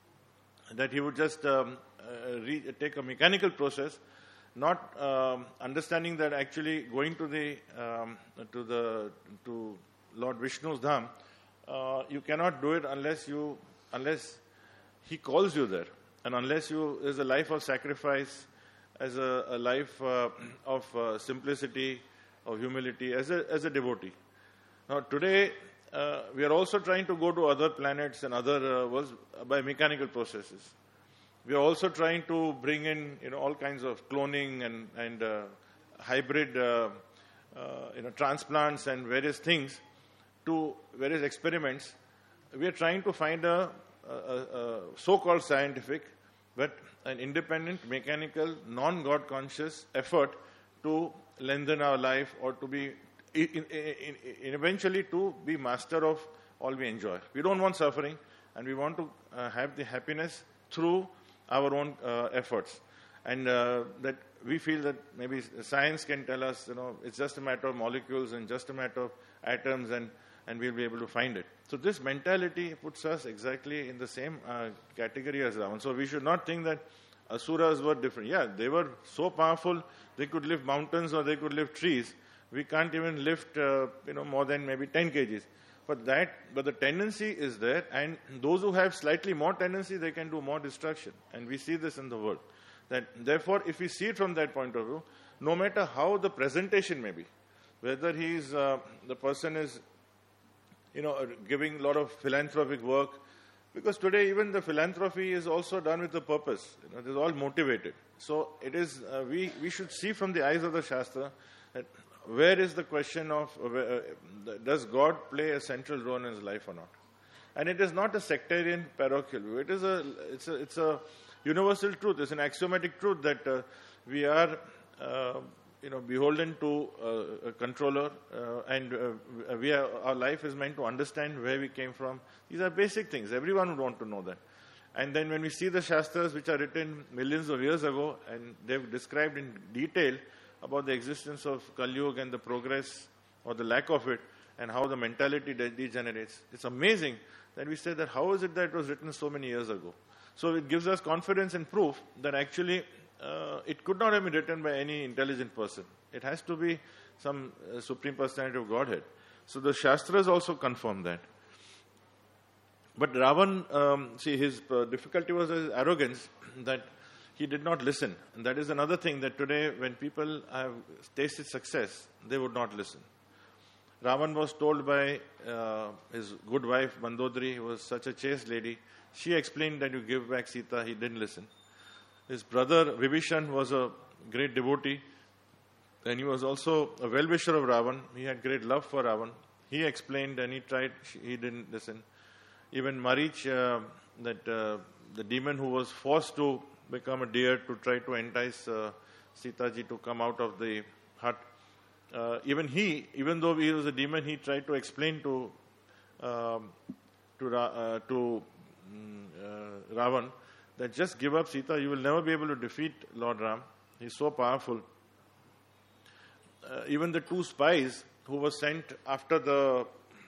that he would just um, uh, re- take a mechanical process, not um, understanding that actually going to the um, to the to Lord Vishnu's dham, uh, you cannot do it unless you unless he calls you there, and unless you is a life of sacrifice, as a, a life uh, of uh, simplicity, of humility, as a as a devotee. Now today uh, we are also trying to go to other planets and other uh, worlds by mechanical processes. We are also trying to bring in, you know, all kinds of cloning and and uh, hybrid, uh, uh, you know, transplants and various things, to various experiments. We are trying to find a, a, a so-called scientific, but an independent, mechanical, non-God conscious effort to lengthen our life, or to be, in, in, in, eventually to be master of all we enjoy. We don't want suffering, and we want to uh, have the happiness through our own uh, efforts. And uh, that we feel that maybe science can tell us, you know, it's just a matter of molecules and just a matter of atoms, and, and we'll be able to find it. So this mentality puts us exactly in the same uh, category as Ravan. So we should not think that Asuras were different. Yeah, they were so powerful, they could lift mountains or they could lift trees. We can't even lift, uh, you know, more than maybe ten kilograms. But that, but the tendency is there, and those who have slightly more tendency, they can do more destruction. And we see this in the world. That therefore, if we see it from that point of view, no matter how the presentation may be, whether he is uh, the person is, you know, giving a lot of philanthropic work, because today even the philanthropy is also done with a purpose. You know, it is all motivated. So it is uh, we we should see from the eyes of the Shastra that where is the question of uh, does God play a central role in his life or not? And it is not a sectarian parochial view. It is a it's a it's a universal truth. It's an axiomatic truth that uh, we are uh, you know beholden to uh, a controller, uh, and uh, we are, our life is meant to understand where we came from. These are basic things. Everyone would want to know that. And then when we see the Shastras, which are written millions of years ago, and they've described in detail about the existence of Kali Yuga and the progress or the lack of it, and how the mentality de- degenerates. It's amazing that we say that how is it that it was written so many years ago? So it gives us confidence and proof that actually uh, it could not have been written by any intelligent person. It has to be some uh, Supreme Personality of Godhead. So the Shastras also confirm that. But Ravan, um, see, his uh, difficulty was his arrogance, that he did not listen. And that is another thing, that today when people have tasted success, they would not listen. Ravan was told by uh, his good wife, Mandodari, who was such a chaste lady, she explained that you give back Sita. He didn't listen. His brother Vibhishan was a great devotee, and he was also a well-wisher of Ravan. He had great love for Ravan. He explained and he tried, he didn't listen. Even Marich, uh, that uh, the demon who was forced to become a deer to try to entice uh, Sita ji to come out of the hut, uh, even he, even though he was a demon, he tried to explain to um, to, Ra- uh, to um, uh, Ravan that just give up Sita, you will never be able to defeat Lord Ram. He's so powerful. Uh, even the two spies who were sent after the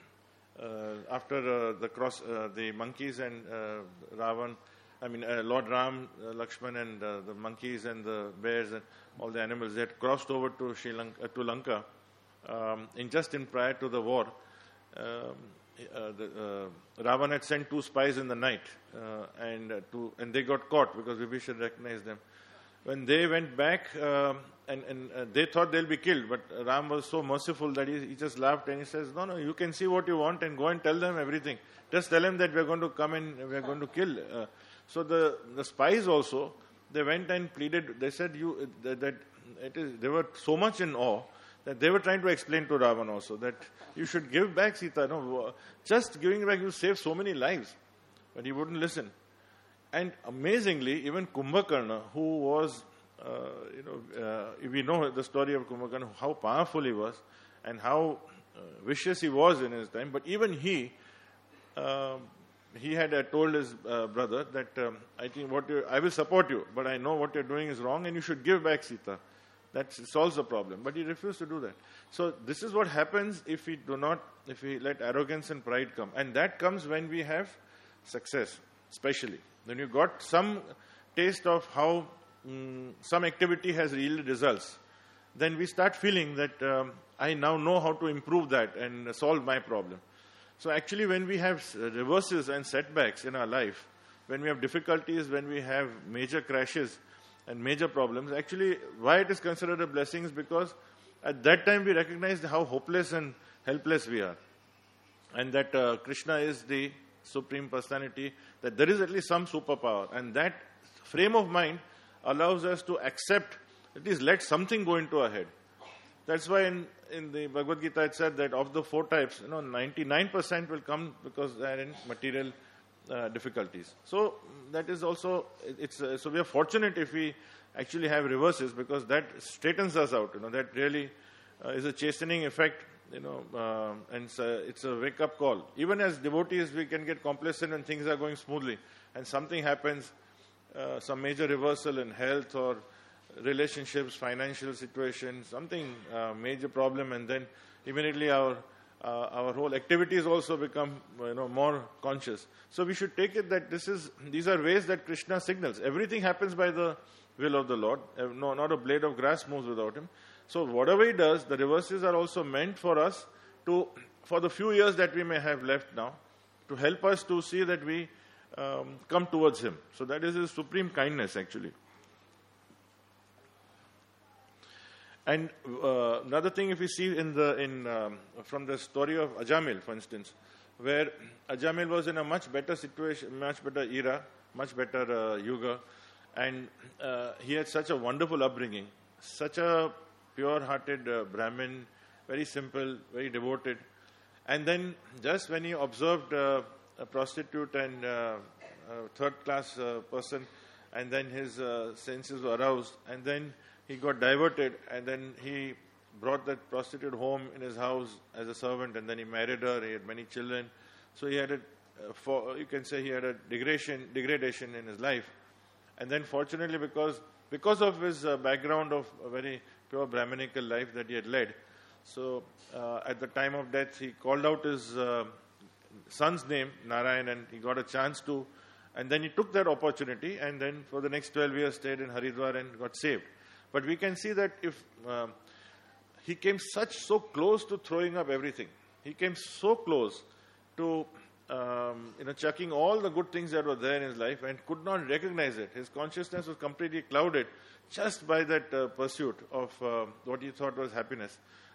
uh, after uh, the cross, uh, the monkeys and uh, Ravan, I mean uh, Lord Ram, uh, Lakshman, and uh, the monkeys and the bears and all the animals, they had crossed over to Sri Lanka, uh, to Lanka, um, in just in prior to the war. Um, Uh, the, uh, Ravan had sent two spies in the night, uh, and uh, to and they got caught because Vibhishan recognized them. When they went back, um, and, and uh, they thought they'll be killed, but Ram was so merciful that he, he just laughed and he says, "No, no, you can see what you want and go and tell them everything. Just tell them that we're going to come and we're going to kill." Uh, so the the spies also, they went and pleaded. They said, "You that, that it is." They were so much in awe that they were trying to explain to Ravan also that you should give back Sita. No, just giving back, you save so many lives. But he wouldn't listen. And amazingly, even Kumbhakarna, who was, uh, you know, uh, we know the story of Kumbhakarna, how powerful he was and how uh, vicious he was in his time. But even he, uh, he had uh, told his uh, brother that um, I think what you, I will support you, but I know what you're doing is wrong, and you should give back Sita. That solves the problem. But he refused to do that. So this is what happens if we do not, if we let arrogance and pride come. And that comes when we have success, especially. When you got some taste of how um, some activity has yielded results, then we start feeling that um, I now know how to improve that and solve my problem. So actually when we have reverses and setbacks in our life, when we have difficulties, when we have major crashes, and major problems, actually why it is considered a blessing is because at that time we recognize how hopeless and helpless we are, and that uh, Krishna is the Supreme Personality, that there is at least some superpower, and that frame of mind allows us to accept, at least let something go into our head. That's why in, in the Bhagavad Gita it said that of the four types, you know, ninety-nine percent will come because they are in material Uh, difficulties. So that is also, it's uh, so we are fortunate if we actually have reverses, because that straightens us out, you know, that really uh, is a chastening effect, you know, uh, and it's a, it's a wake-up call. Even as devotees, we can get complacent when things are going smoothly, and something happens, uh, some major reversal in health or relationships, financial situation, something uh, major problem, and then immediately our Uh, our whole activities also become, you know, more conscious. So we should take it that this is, these are ways that Krishna signals. Everything happens by the will of the Lord. No, not a blade of grass moves without him. So whatever he does, the reverses are also meant for us to, for the few years that we may have left now, to help us to see that we um, come towards him. So that is his supreme kindness, actually. And uh, another thing, if we see in the in um, from the story of Ajamil, for instance, where Ajamil was in a much better situation, much better era, much better uh, yuga, and uh, he had such a wonderful upbringing, such a pure-hearted uh, Brahmin, very simple, very devoted. And then just when he observed uh, a prostitute and uh, a third-class uh, person, and then his uh, senses were aroused, and then he got diverted, and then he brought that prostitute home in his house as a servant, and then he married her. He had many children. So he had a, uh, for, you can say he had a degradation, degradation in his life. And then fortunately, because because of his uh, background of a very pure Brahminical life that he had led, so uh, at the time of death, he called out his uh, son's name, Narayan, and he got a chance to, and then he took that opportunity, and then for the next twelve years stayed in Haridwar and got saved. But we can see that if uh, he came such so close to throwing up everything, he came so close to um, you know chucking all the good things that were there in his life and could not recognize it. His consciousness was completely clouded just by that uh, pursuit of uh, what he thought was happiness.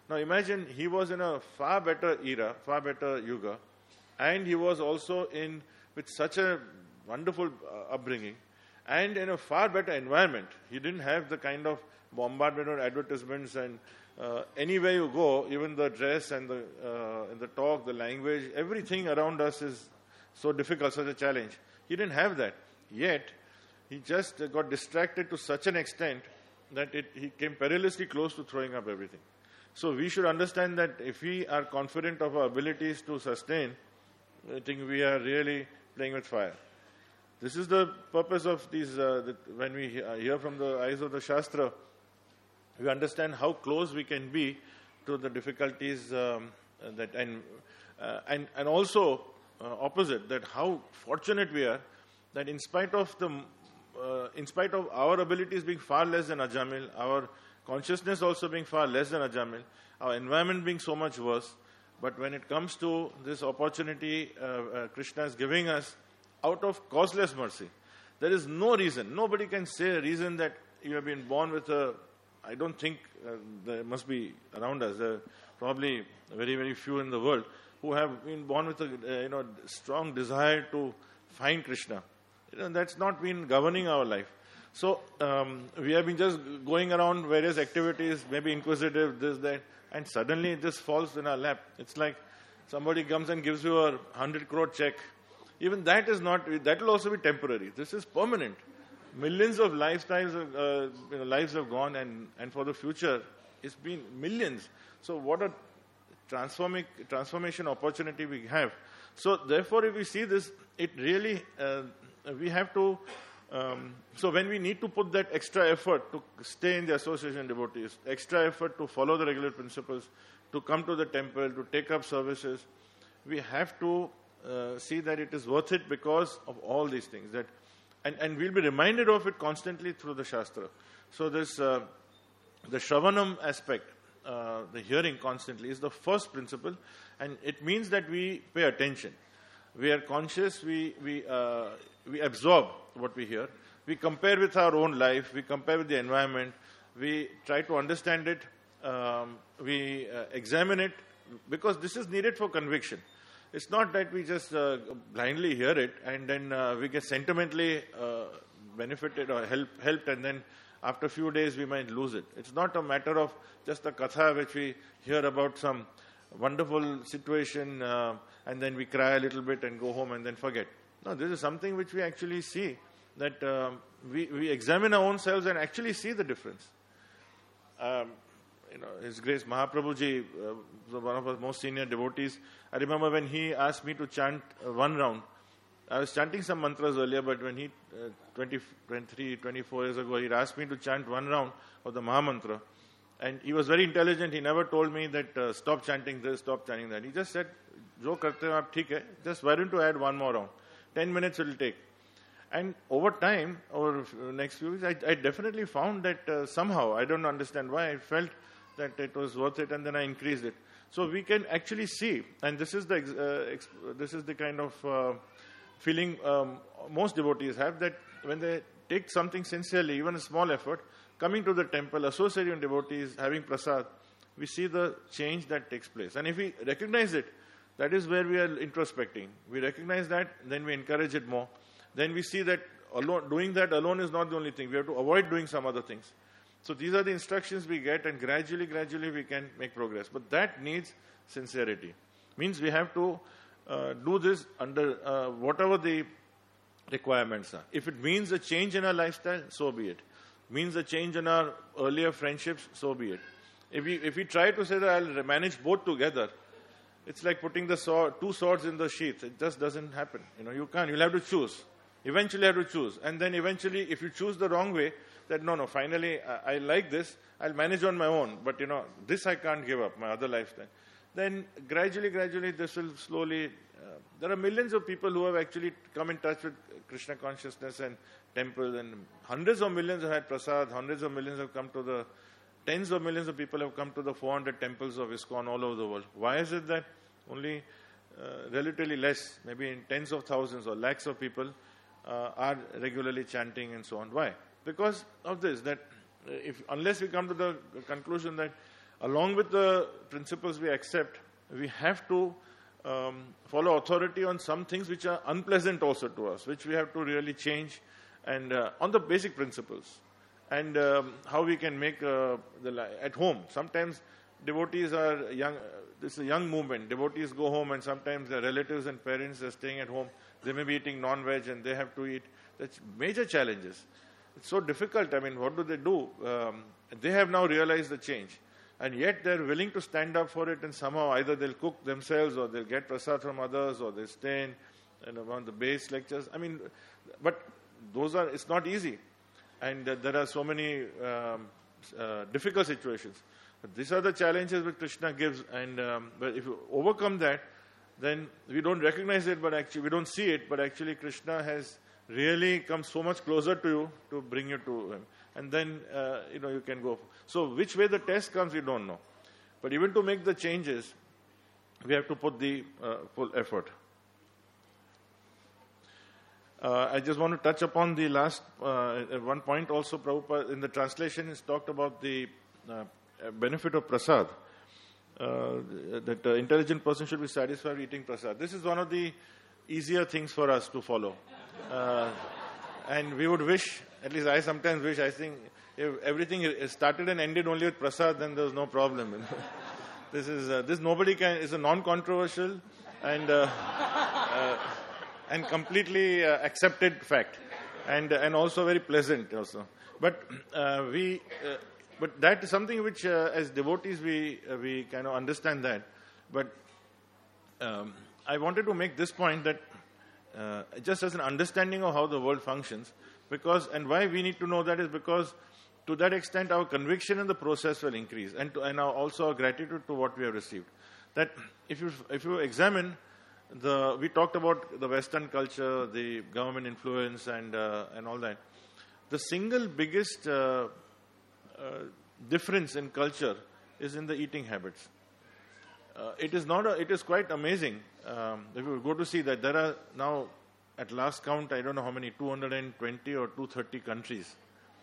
Now imagine he was in a far better era, far better yuga, and he was also in with such a wonderful uh, upbringing, and in a far better environment. He didn't have the kind of bombardment of advertisements, and uh, anywhere you go, even the dress and the uh, and the talk, the language, everything around us is so difficult, such a challenge. He didn't have that. Yet, he just uh, got distracted to such an extent that it, he came perilously close to throwing up everything. So we should understand that if we are confident of our abilities to sustain, I think we are really playing with fire. This is the purpose of these, uh, the, when we hear from the eyes of the Shastra, we understand how close we can be to the difficulties um, that, and, uh, and, and also uh, opposite, that how fortunate we are that in spite of the, uh, in spite of our abilities being far less than Ajamil, our consciousness also being far less than Ajamil, our environment being so much worse, but when it comes to this opportunity uh, uh, Krishna is giving us out of causeless mercy, there is no reason, nobody can say a reason that you have been born with a, I don't think uh, there must be around us, there are probably very, very few in the world who have been born with a uh, you know, strong desire to find Krishna. You know, that's not been governing our life. So um, we have been just going around various activities, maybe inquisitive, this, that, and suddenly it just falls in our lap. It's like somebody comes and gives you a hundred crore check. Even that is not, that will also be temporary. This is permanent. Millions of lifetimes, uh, you know, lives have gone, and, and for the future, it's been millions. So what a transforming, transformation opportunity we have. So therefore, if we see this, it really, uh, we have to, um, so when we need to put that extra effort to stay in the association devotees, extra effort to follow the regular principles, to come to the temple, to take up services, we have to uh, see that it is worth it because of all these things. That, and, and we'll be reminded of it constantly through the Shastra. So this, uh, the Shravanam aspect, uh, the hearing constantly, is the first principle, and it means that we pay attention. We are conscious, we, we, uh, we absorb what we hear, we compare with our own life, we compare with the environment, we try to understand it, um, we uh, examine it, because this is needed for conviction. It's not that we just uh, blindly hear it and then uh, we get sentimentally uh, benefited or help, helped, and then after a few days we might lose it. It's not a matter of just a katha which we hear about some wonderful situation uh, and then we cry a little bit and go home and then forget. No, this is something which we actually see, that um, we, we examine our own selves and actually see the difference. Um, you know, His Grace Mahaprabhuji, uh, one of our most senior devotees, I remember when he asked me to chant uh, one round. I was chanting some mantras earlier, but when he, uh, twenty, twenty-three, twenty-four years ago, he asked me to chant one round of the Mahamantra. And he was very intelligent. He never told me that uh, stop chanting this, stop chanting that. He just said, Jo karte ho aap theek hai, just why don't you add one more round? Ten minutes it will take. And over time, over next few weeks, I, I definitely found that uh, somehow, I don't understand why, I felt that it was worth it, and then I increased it. So we can actually see, and this is the uh, ex- this is the kind of uh, feeling um, most devotees have, that when they take something sincerely, even a small effort, coming to the temple, associating with devotees, having prasad, we see the change that takes place. And if we recognize it, that is where we are introspecting. We recognize that, then we encourage it more. Then we see that alone, doing that alone is not the only thing. We have to avoid doing some other things. So these are the instructions we get, and gradually, gradually we can make progress. But that needs sincerity. Means we have to uh, do this under uh, whatever the requirements are. If it means a change in our lifestyle, so be it. Means a change in our earlier friendships, so be it. If we if we try to say that I'll manage both together, it's like putting the sword, two swords in the sheath. It just doesn't happen. You know, you can't. You'll have to choose. Eventually, you have to choose. And then eventually, if you choose the wrong way, that no, no, finally, I, I like this, I'll manage on my own, but you know, this I can't give up, my other lifestyle. Then gradually, gradually, this will slowly, uh, there are millions of people who have actually come in touch with Krishna consciousness and temples, and hundreds of millions have had prasad, hundreds of millions have come to the, tens of millions of people have come to the four hundred temples of ISKCON all over the world. Why is it that only uh, relatively less, maybe in tens of thousands or lakhs of people uh, are regularly chanting and so on? Why? Because of this, that if unless we come to the conclusion that along with the principles we accept, we have to um, follow authority on some things which are unpleasant also to us, which we have to really change, and uh, on the basic principles. And um, how we can make uh, the li- at home. Sometimes devotees are young. This is a young movement. Devotees go home, and sometimes their relatives and parents are staying at home. They may be eating non-veg, and they have to eat. That's major challenges. It's so difficult. I mean, what do they do? Um, they have now realized the change, and yet they're willing to stand up for it. And somehow, either they'll cook themselves, or they'll get prasad from others, or they'll stay in, you know, on the base lectures. I mean, but those are. It's not easy. And uh, there are so many um, uh, difficult situations. But these are the challenges which Krishna gives. And um, but if you overcome that, then we don't recognize it, but actually we don't see it. But actually, Krishna has really come so much closer to you to bring you to him. And then uh, you know you can go. So which way the test comes, we don't know. But even to make the changes, we have to put the uh, full effort. Uh, I just want to touch upon the last uh, one point also. Prabhupada, in the translation, is talked about the uh, benefit of prasad. Uh, that uh, intelligent person should be satisfied eating prasad. This is one of the easier things for us to follow. Uh, and we would wish, at least I sometimes wish, I think if everything started and ended only with prasad, then there's no problem. this is uh, this nobody can, is a non-controversial and uh, uh, and completely uh, accepted fact, and uh, and also very pleasant also. But uh, we, uh, but that is something which, uh, as devotees, we uh, we kind of understand that. But um, I wanted to make this point that uh, just as an understanding of how the world functions, because and why we need to know that is because to that extent our conviction in the process will increase, and to, and our, also our gratitude to what we have received. That if you if you examine. The, we talked about the Western culture, the government influence, and uh, and all that. The single biggest uh, uh, difference in culture is in the eating habits. Uh, it is not. A, it is quite amazing. Um, if you go to see that there are now, at last count, I don't know how many, two hundred twenty or two hundred thirty countries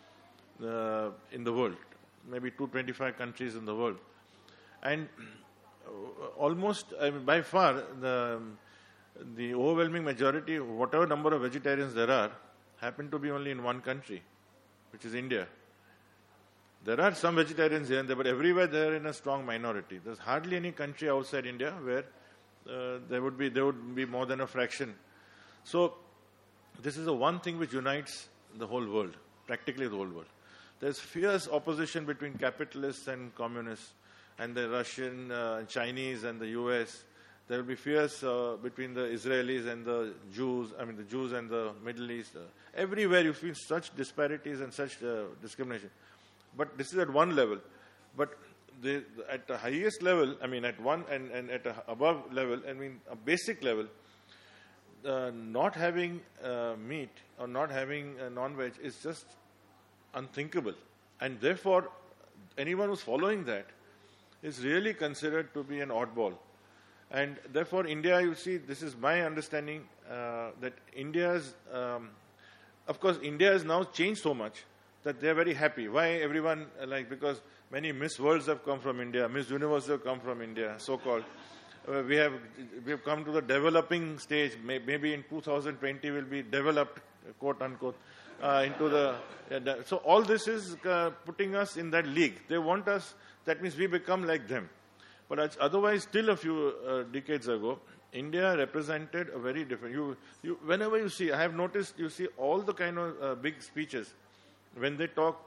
uh, in the world, maybe two hundred twenty-five countries in the world, and. Almost, I mean, by far, the the overwhelming majority, whatever number of vegetarians there are, happen to be only in one country, which is India. There are some vegetarians here and there, but everywhere they are in a strong minority. There's hardly any country outside India where uh, there would be there would be more than a fraction. So, this is the one thing which unites the whole world, practically the whole world. There's fierce opposition between capitalists and communists, and the Russian, uh, Chinese, and the U S. There will be fierce uh, between the Israelis and the Jews, I mean the Jews and the Middle East. Uh, everywhere you feel such disparities and such uh, discrimination. But this is at one level. But the, at the highest level, I mean at one and, and at a above level, I mean a basic level, uh, not having uh, meat or not having uh, non-veg is just unthinkable. And therefore, anyone who's following that is really considered to be an oddball. And therefore, India, you see, this is my understanding, uh, that India's, um, of course, India has now changed so much that they are very happy. Why everyone, uh, like, because many Miss Worlds have come from India, Miss Universe have come from India, so-called. Uh, we have we have come to the developing stage. May, maybe in two thousand twenty will be developed, quote unquote, uh, into the. Uh, so all this is uh, putting us in that league. They want us. That means we become like them. But otherwise, still a few uh, decades ago, India represented a very different. You, you, whenever you see, I have noticed, you see all the kind of uh, big speeches when they talk.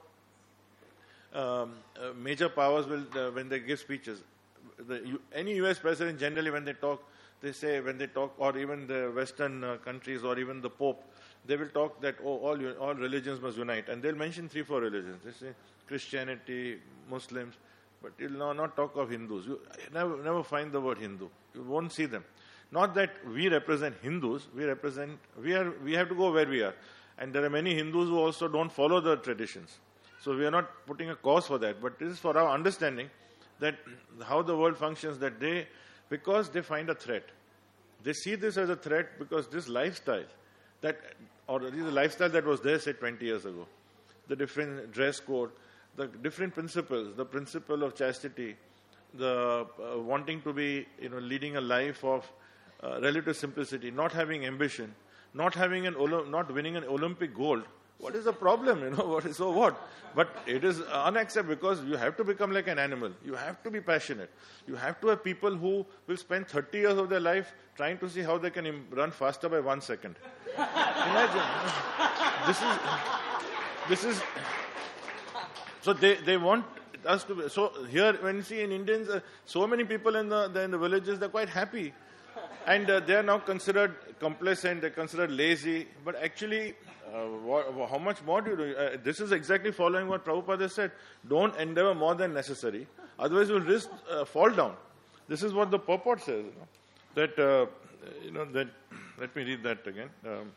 Um, uh, major powers will uh, when they give speeches. The, you, any U S president generally, when they talk, they say when they talk, or even the Western uh, countries, or even the Pope, they will talk that oh, all all religions must unite, and they'll mention three, four religions. They say Christianity, Muslims. But you'll not, not talk of Hindus. You never, never find the word Hindu. You won't see them. Not that we represent Hindus. We represent, we are, we have to go where we are. And there are many Hindus who also don't follow the traditions. So we are not putting a cause for that. But this is for our understanding that how the world functions, that they, because they find a threat. They see this as a threat because this lifestyle, that, or this is a lifestyle that was there, say, twenty years ago. The different dress code, the different principles, the principle of chastity, the uh, wanting to be, you know, leading a life of uh, relative simplicity, not having ambition, not having an Olymp- not winning an Olympic gold. What is the problem? You know, what is, so what? But it is unacceptable because you have to become like an animal. You have to be passionate. You have to have people who will spend thirty years of their life trying to see how they can im- run faster by one second. Imagine. This is, this is, so they, they want us to be, so here when you see in Indians, uh, so many people in the, the, in the villages, they're quite happy. And uh, they are now considered complacent, they're considered lazy, but actually, Uh, what, how much more do you do? Uh, this is exactly following what Prabhupada said. Don't endeavor more than necessary. Otherwise, you'll risk uh, fall down. This is what the purport says. You know, that, uh, you know, that, let me read that again. Um,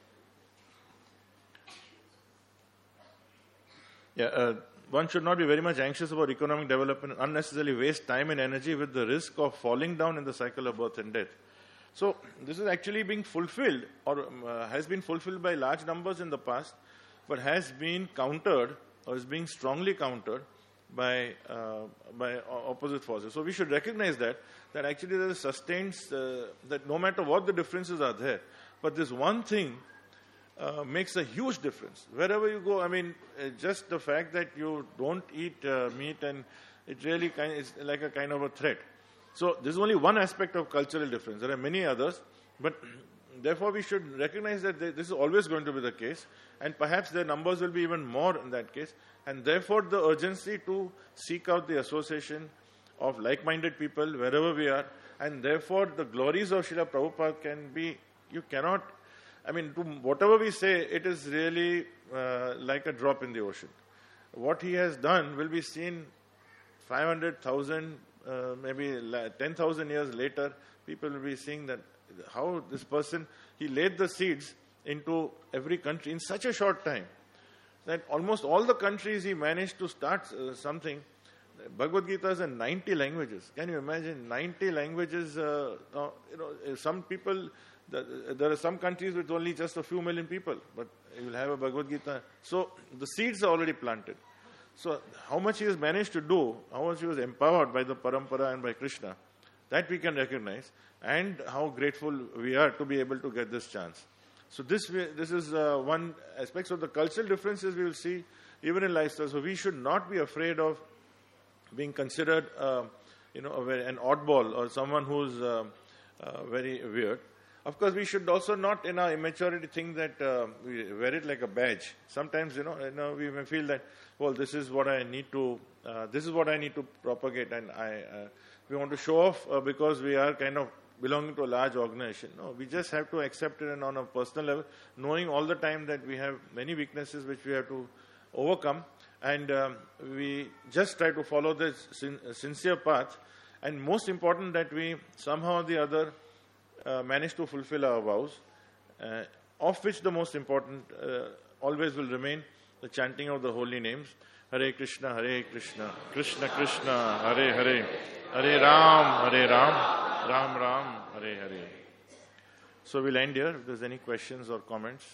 yeah, uh, one should not be very much anxious about economic development and unnecessarily waste time and energy with the risk of falling down in the cycle of birth and death. So this is actually being fulfilled, or um, uh, has been fulfilled by large numbers in the past, but has been countered, or is being strongly countered by uh, by opposite forces. So we should recognize that, that actually there is sustained, uh, that no matter what the differences are there, but this one thing uh, makes a huge difference. Wherever you go, I mean, uh, just the fact that you don't eat uh, meat, and it really kind of, it's like a kind of a threat. So this is only one aspect of cultural difference. There are many others, but therefore we should recognize that this is always going to be the case, and perhaps their numbers will be even more in that case, and therefore the urgency to seek out the association of like-minded people wherever we are, and therefore the glories of Srila Prabhupada can be, you cannot, I mean, to whatever we say, it is really uh, like a drop in the ocean. What he has done will be seen five hundred thousand Uh, maybe ten thousand years later, people will be seeing that how this person, he laid the seeds into every country in such a short time that almost all the countries he managed to start uh, something. Bhagavad Gita is in ninety languages. Can you imagine? ninety languages. Uh, uh, you know, some people, the, there are some countries with only just a few million people, but you will have a Bhagavad Gita. So the seeds are already planted. So how much he has managed to do, how much he was empowered by the parampara and by Krishna, that we can recognize, and how grateful we are to be able to get this chance. So this this is uh, one aspect. So the cultural differences we will see even in lifestyle. So we should not be afraid of being considered, uh, you know, a very, an oddball or someone who's uh, uh, very weird. Of course, we should also not, in our immaturity, think that uh, we wear it like a badge. Sometimes, you know, you know, we may feel that, well, this is what I need to, uh, this is what I need to propagate, and I, uh, we want to show off uh, because we are kind of belonging to a large organization. No, we just have to accept it, and on a personal level, knowing all the time that we have many weaknesses which we have to overcome, and um, we just try to follow this sin- sincere path, and most important that we somehow or the other Uh, manage to fulfill our vows, uh, of which the most important uh, always will remain the chanting of the holy names. Hare Krishna, Hare Krishna, Krishna Krishna, Hare Hare, Hare Ram, Hare Ram, Ram Ram, Hare Hare. So we'll end here. If there's any questions or comments.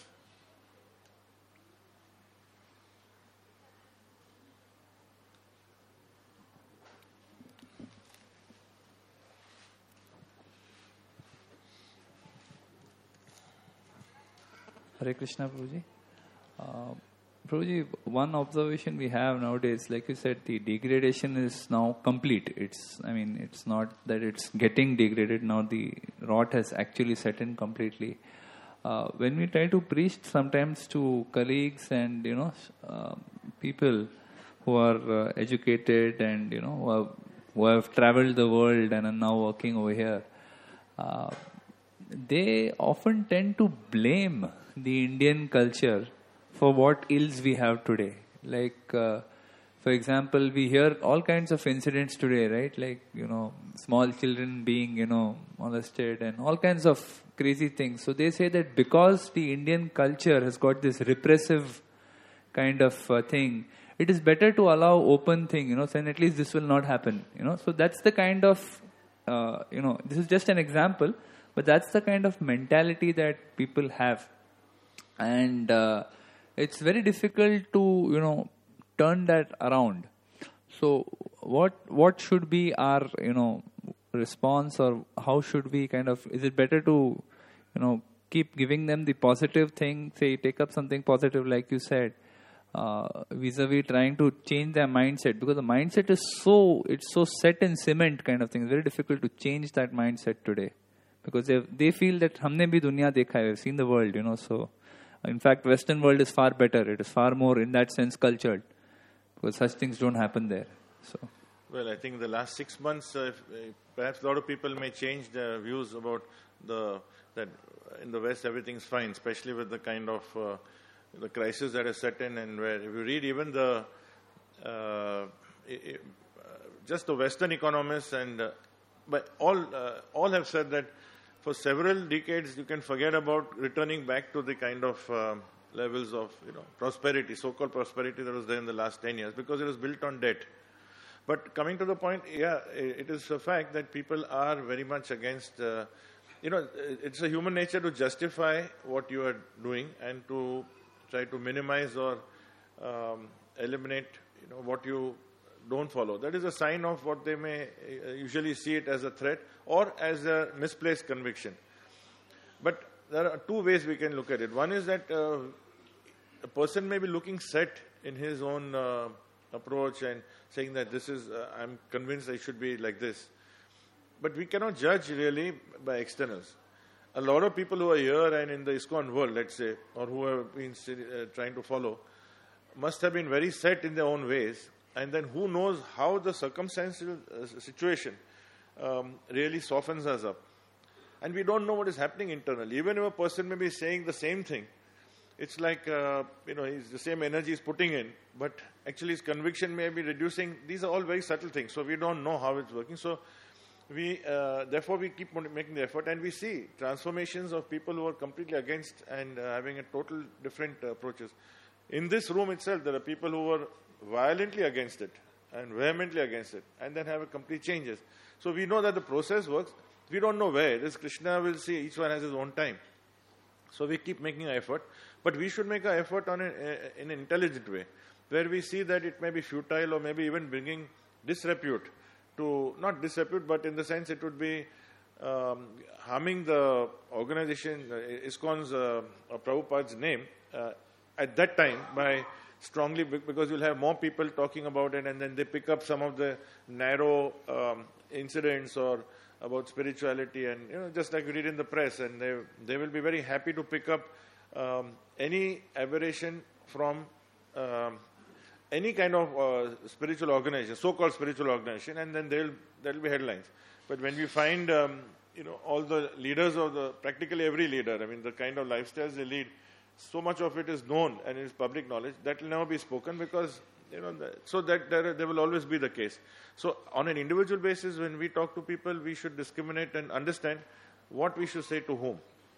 Hare Krishna, Prabhuji. Uh, Prabhuji, one observation we have nowadays, like you said, the degradation is now complete. It's, I mean, it's not that it's getting degraded. Now the rot has actually set in completely. Uh, when we try to preach sometimes to colleagues and, you know, uh, people who are uh, educated and, you know, who have, who have traveled the world and are now working over here, uh, they often tend to blame the Indian culture for what ills we have today. Like, uh, for example, we hear all kinds of incidents today, right? Like, you know, small children being, you know, molested and all kinds of crazy things. So they say that because the Indian culture has got this repressive kind of uh, thing, it is better to allow open thing, you know, saying at least this will not happen, you know. So that's the kind of, uh, you know, this is just an example, but that's the kind of mentality that people have. And uh, it's very difficult to, you know, turn that around. So what what should be our, you know, response, or how should we kind of, is it better to, you know, keep giving them the positive thing, say take up something positive like you said, uh, vis-a-vis trying to change their mindset, because the mindset is so, it's so set in cement kind of thing. It's very difficult to change that mindset today, because they they feel that humne bhi duniya dekha hai, we've seen the world, you know. So in fact Western world is far better, it is far more in that sense cultured, because such things don't happen there. So well, I think the last six months uh, if, uh, perhaps a lot of people may change their views about the that in the West everything's fine, especially with the kind of uh, the crisis that has set in, and where if you read even the uh, it, uh, just the Western economists and uh, but all uh, all have said that for several decades you can forget about returning back to the kind of uh, levels of, you know, prosperity, so-called prosperity that was there in the last ten years, because it was built on debt. But coming to the point, yeah, it is a fact that people are very much against, uh, you know, it's a human nature to justify what you are doing and to try to minimize or um, eliminate, you know, what you don't follow. That is a sign of what they may usually see it as a threat or as a misplaced conviction. But there are two ways we can look at it. One is that uh, a person may be looking set in his own uh, approach and saying that this is, uh, I'm convinced I should be like this. But we cannot judge really by externals. A lot of people who are here and in the ISKCON world, let's say, or who have been uh, trying to follow, must have been very set in their own ways. And then who knows how the circumstantial uh, situation um, really softens us up. And we don't know what is happening internally. Even if a person may be saying the same thing, it's like, uh, you know, he's the same energy he's putting in, but actually his conviction may be reducing. These are all very subtle things, so we don't know how it's working. So we, uh, therefore, we keep making the effort, and we see transformations of people who are completely against and uh, having a total different uh, approaches. In this room itself, there are people who are violently against it and vehemently against it, and then have a complete changes. So we know that the process works. We don't know where. This Krishna will see, each one has his own time. So we keep making an effort, but we should make an effort on a, a, in an intelligent way, where we see that it may be futile or maybe even bringing disrepute to, not disrepute, but in the sense it would be um, harming the organization, uh, ISKCON's, uh, uh, Prabhupada's name uh, at that time by strongly, because you'll have more people talking about it, and then they pick up some of the narrow um, incidents or about spirituality, and, you know, just like we read in the press, and they they will be very happy to pick up um, any aberration from um, any kind of uh, spiritual organization, so-called spiritual organization, and then they'll there'll be headlines. But when we find um, you know, all the leaders of the, practically every leader, I mean the kind of lifestyles they lead, so much of it is known and is public knowledge that will never be spoken, because, you know, the, so that there, there will always be the case. So on an individual basis, when we talk to people, we should discriminate and understand what we should say to whom.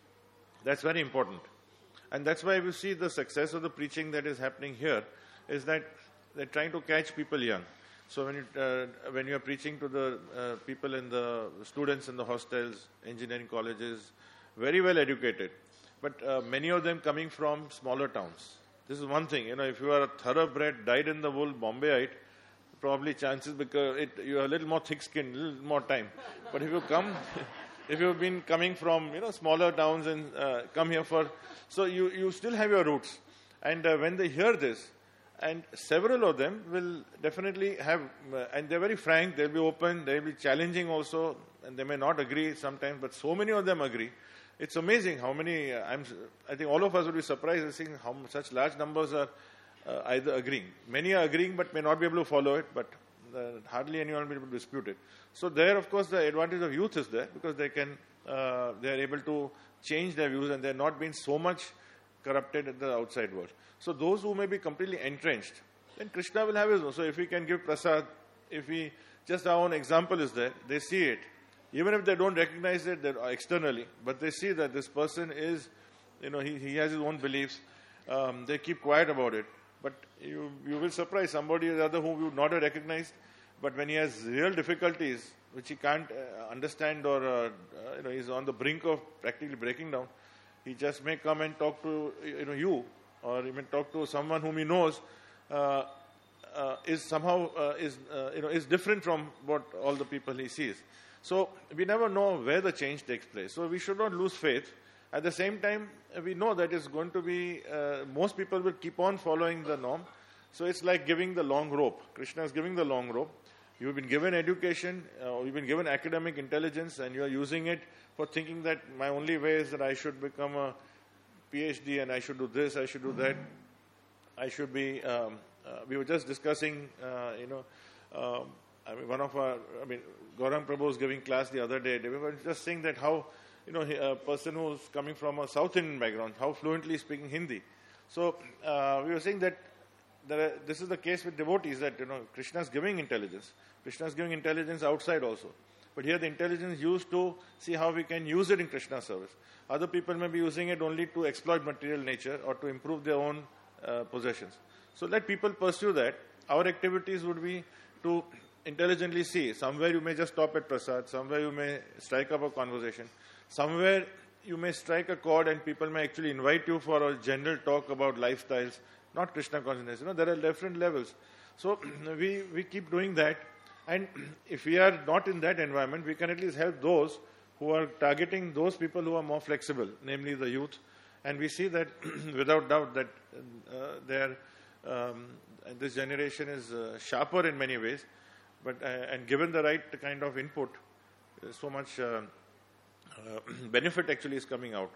That's very important. And that's why we see the success of the preaching that is happening here, is that they're trying to catch people young. So when you, uh, when you are preaching to the uh, people in the students in the hostels, engineering colleges, very well educated, but uh, many of them coming from smaller towns. This is one thing, you know, if you are a thoroughbred, dyed-in-the-wool Bombayite, probably chances, because it, you are a little more thick-skinned, a little more time. But if you come, if you've been coming from, you know, smaller towns and uh, come here for, so you, you still have your roots. And uh, when they hear this, and several of them will definitely have, uh, and they're very frank, they'll be open, they'll be challenging also, and they may not agree sometimes, but so many of them agree. It's amazing how many, uh, I'm, I think all of us would be surprised at seeing how such large numbers are uh, either agreeing. Many are agreeing but may not be able to follow it, but uh, hardly anyone will be able to dispute it. So there, of course, the advantage of youth is there, because they can, uh, they are able to change their views, and they're not being so much corrupted in the outside world. So those who may be completely entrenched, then Krishna will have his own. So if we can give prasad, if we, just our own example is there, they see it. Even if they don't recognize it externally, but they see that this person is, you know, he, he has his own beliefs. Um, they keep quiet about it. But you you will surprise somebody or the other whom you would not have recognized. But when he has real difficulties, which he can't uh, understand, or uh, uh, you know, he's on the brink of practically breaking down, he just may come and talk to, you know, you, or he may talk to someone whom he knows, uh, uh, is somehow uh, is uh, you know is different from what all the people he sees. So we never know where the change takes place. So we should not lose faith. At the same time, we know that it's going to be, uh, most people will keep on following the norm. So it's like giving the long rope. Krishna is giving the long rope. You've been given education, uh, you've been given academic intelligence, and you are using it for thinking that my only way is that I should become a PhD and I should do this, I should do that. I should be, um, uh, we were just discussing, uh, you know, um, I mean, one of our, I mean, Gaurang Prabhu was giving class the other day. They were just saying that how, you know, a person who's coming from a South Indian background, how fluently speaking Hindi. So uh, we were saying that there are, this is the case with devotees, that, you know, Krishna is giving intelligence. Krishna is giving intelligence outside also. But here the intelligence used to see how we can use it in Krishna's service. Other people may be using it only to exploit material nature or to improve their own uh, possessions. So let people pursue that. Our activities would be to intelligently see. Somewhere you may just stop at prasad, somewhere you may strike up a conversation, somewhere you may strike a chord and people may actually invite you for a general talk about lifestyles, not Krishna consciousness. You know, there are different levels. So we, we keep doing that. And if we are not in that environment, we can at least help those who are targeting those people who are more flexible, namely the youth. And we see that without doubt that uh, their, um, this generation is uh, sharper in many ways. But uh, and given the right kind of input, so much uh, uh, benefit actually is coming out.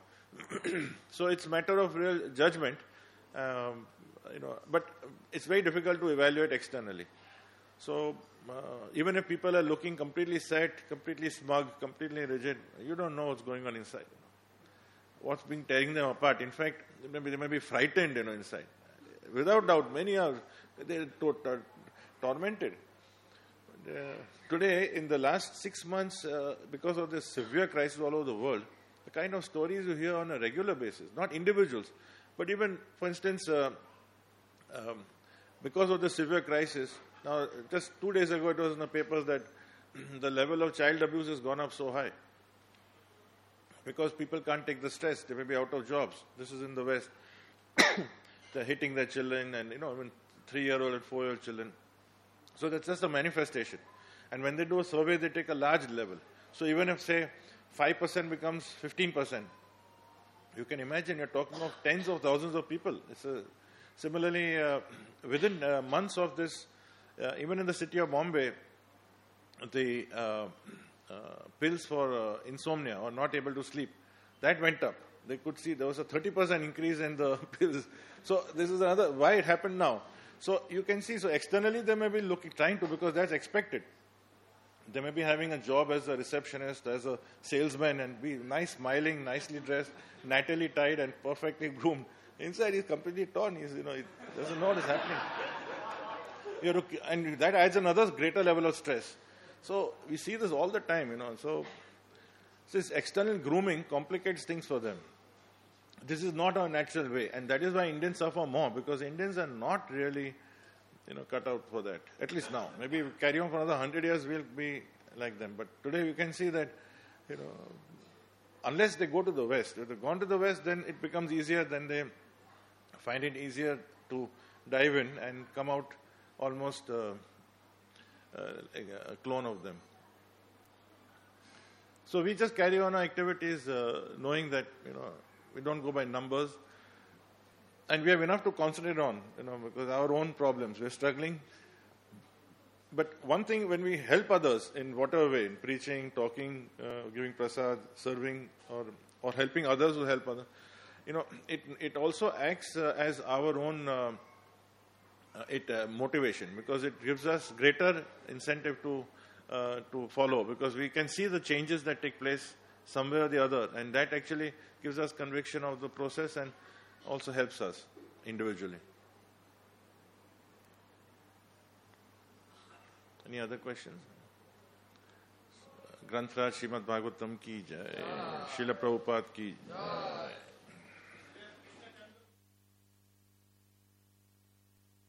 So it's a matter of real judgment, um, you know. But it's very difficult to evaluate externally. So uh, even if people are looking completely set, completely smug, completely rigid, you don't know what's going on inside. What's being tearing them apart? In fact, they may be, they may be frightened, you know, inside. Without doubt, many are they're to- to- tormented. Uh, today, in the last six months, uh, because of this severe crisis all over the world, the kind of stories you hear on a regular basis, not individuals, but even, for instance, uh, um, because of the severe crisis, now just two days ago it was in the papers that the level of child abuse has gone up so high. Because people can't take the stress, they may be out of jobs. This is in the West. They're hitting their children, and, you know, even three-year-old and four-year-old children. So that's just a manifestation. And when they do a survey, they take a large level. So even if, say, five percent becomes fifteen percent, you can imagine you're talking of tens of thousands of people. It's a, similarly, uh, within uh, months of this, uh, even in the city of Bombay, the uh, uh, pills for uh, insomnia or not able to sleep, that went up. They could see there was a thirty percent increase in the pills. So this is another, why it happened now. So you can see, so externally they may be looking, trying to, because that's expected. They may be having a job as a receptionist, as a salesman, and be nice, smiling, nicely dressed, nattily tied, and perfectly groomed. Inside he's completely torn. He's, you know, he doesn't know what is happening. You know, and that adds another greater level of stress. So we see this all the time, you know. So this external grooming complicates things for them. This is not our natural way, and that is why Indians suffer more, because Indians are not really, you know, cut out for that. At least now. Maybe we carry on for another hundred years, we'll be like them. But today you can see that, you know, unless they go to the West, if they've gone to the West, then it becomes easier. Then they find it easier to dive in and come out almost uh, uh, like a clone of them. So we just carry on our activities, uh, knowing that, you know, we don't go by numbers, and we have enough to concentrate on, you know, because our own problems, we're struggling. But one thing, when we help others in whatever way, in preaching, talking, uh, giving prasad, serving, or or helping others who help others, you know, it it also acts uh, as our own uh, uh, it uh, motivation, because it gives us greater incentive to uh, to follow, because we can see the changes that take place somewhere or the other, and that actually gives us conviction of the process and also helps us individually. Any other questions? Granth Raj Srimad Bhagavatam ki jai, Srila Prabhupada ki jai.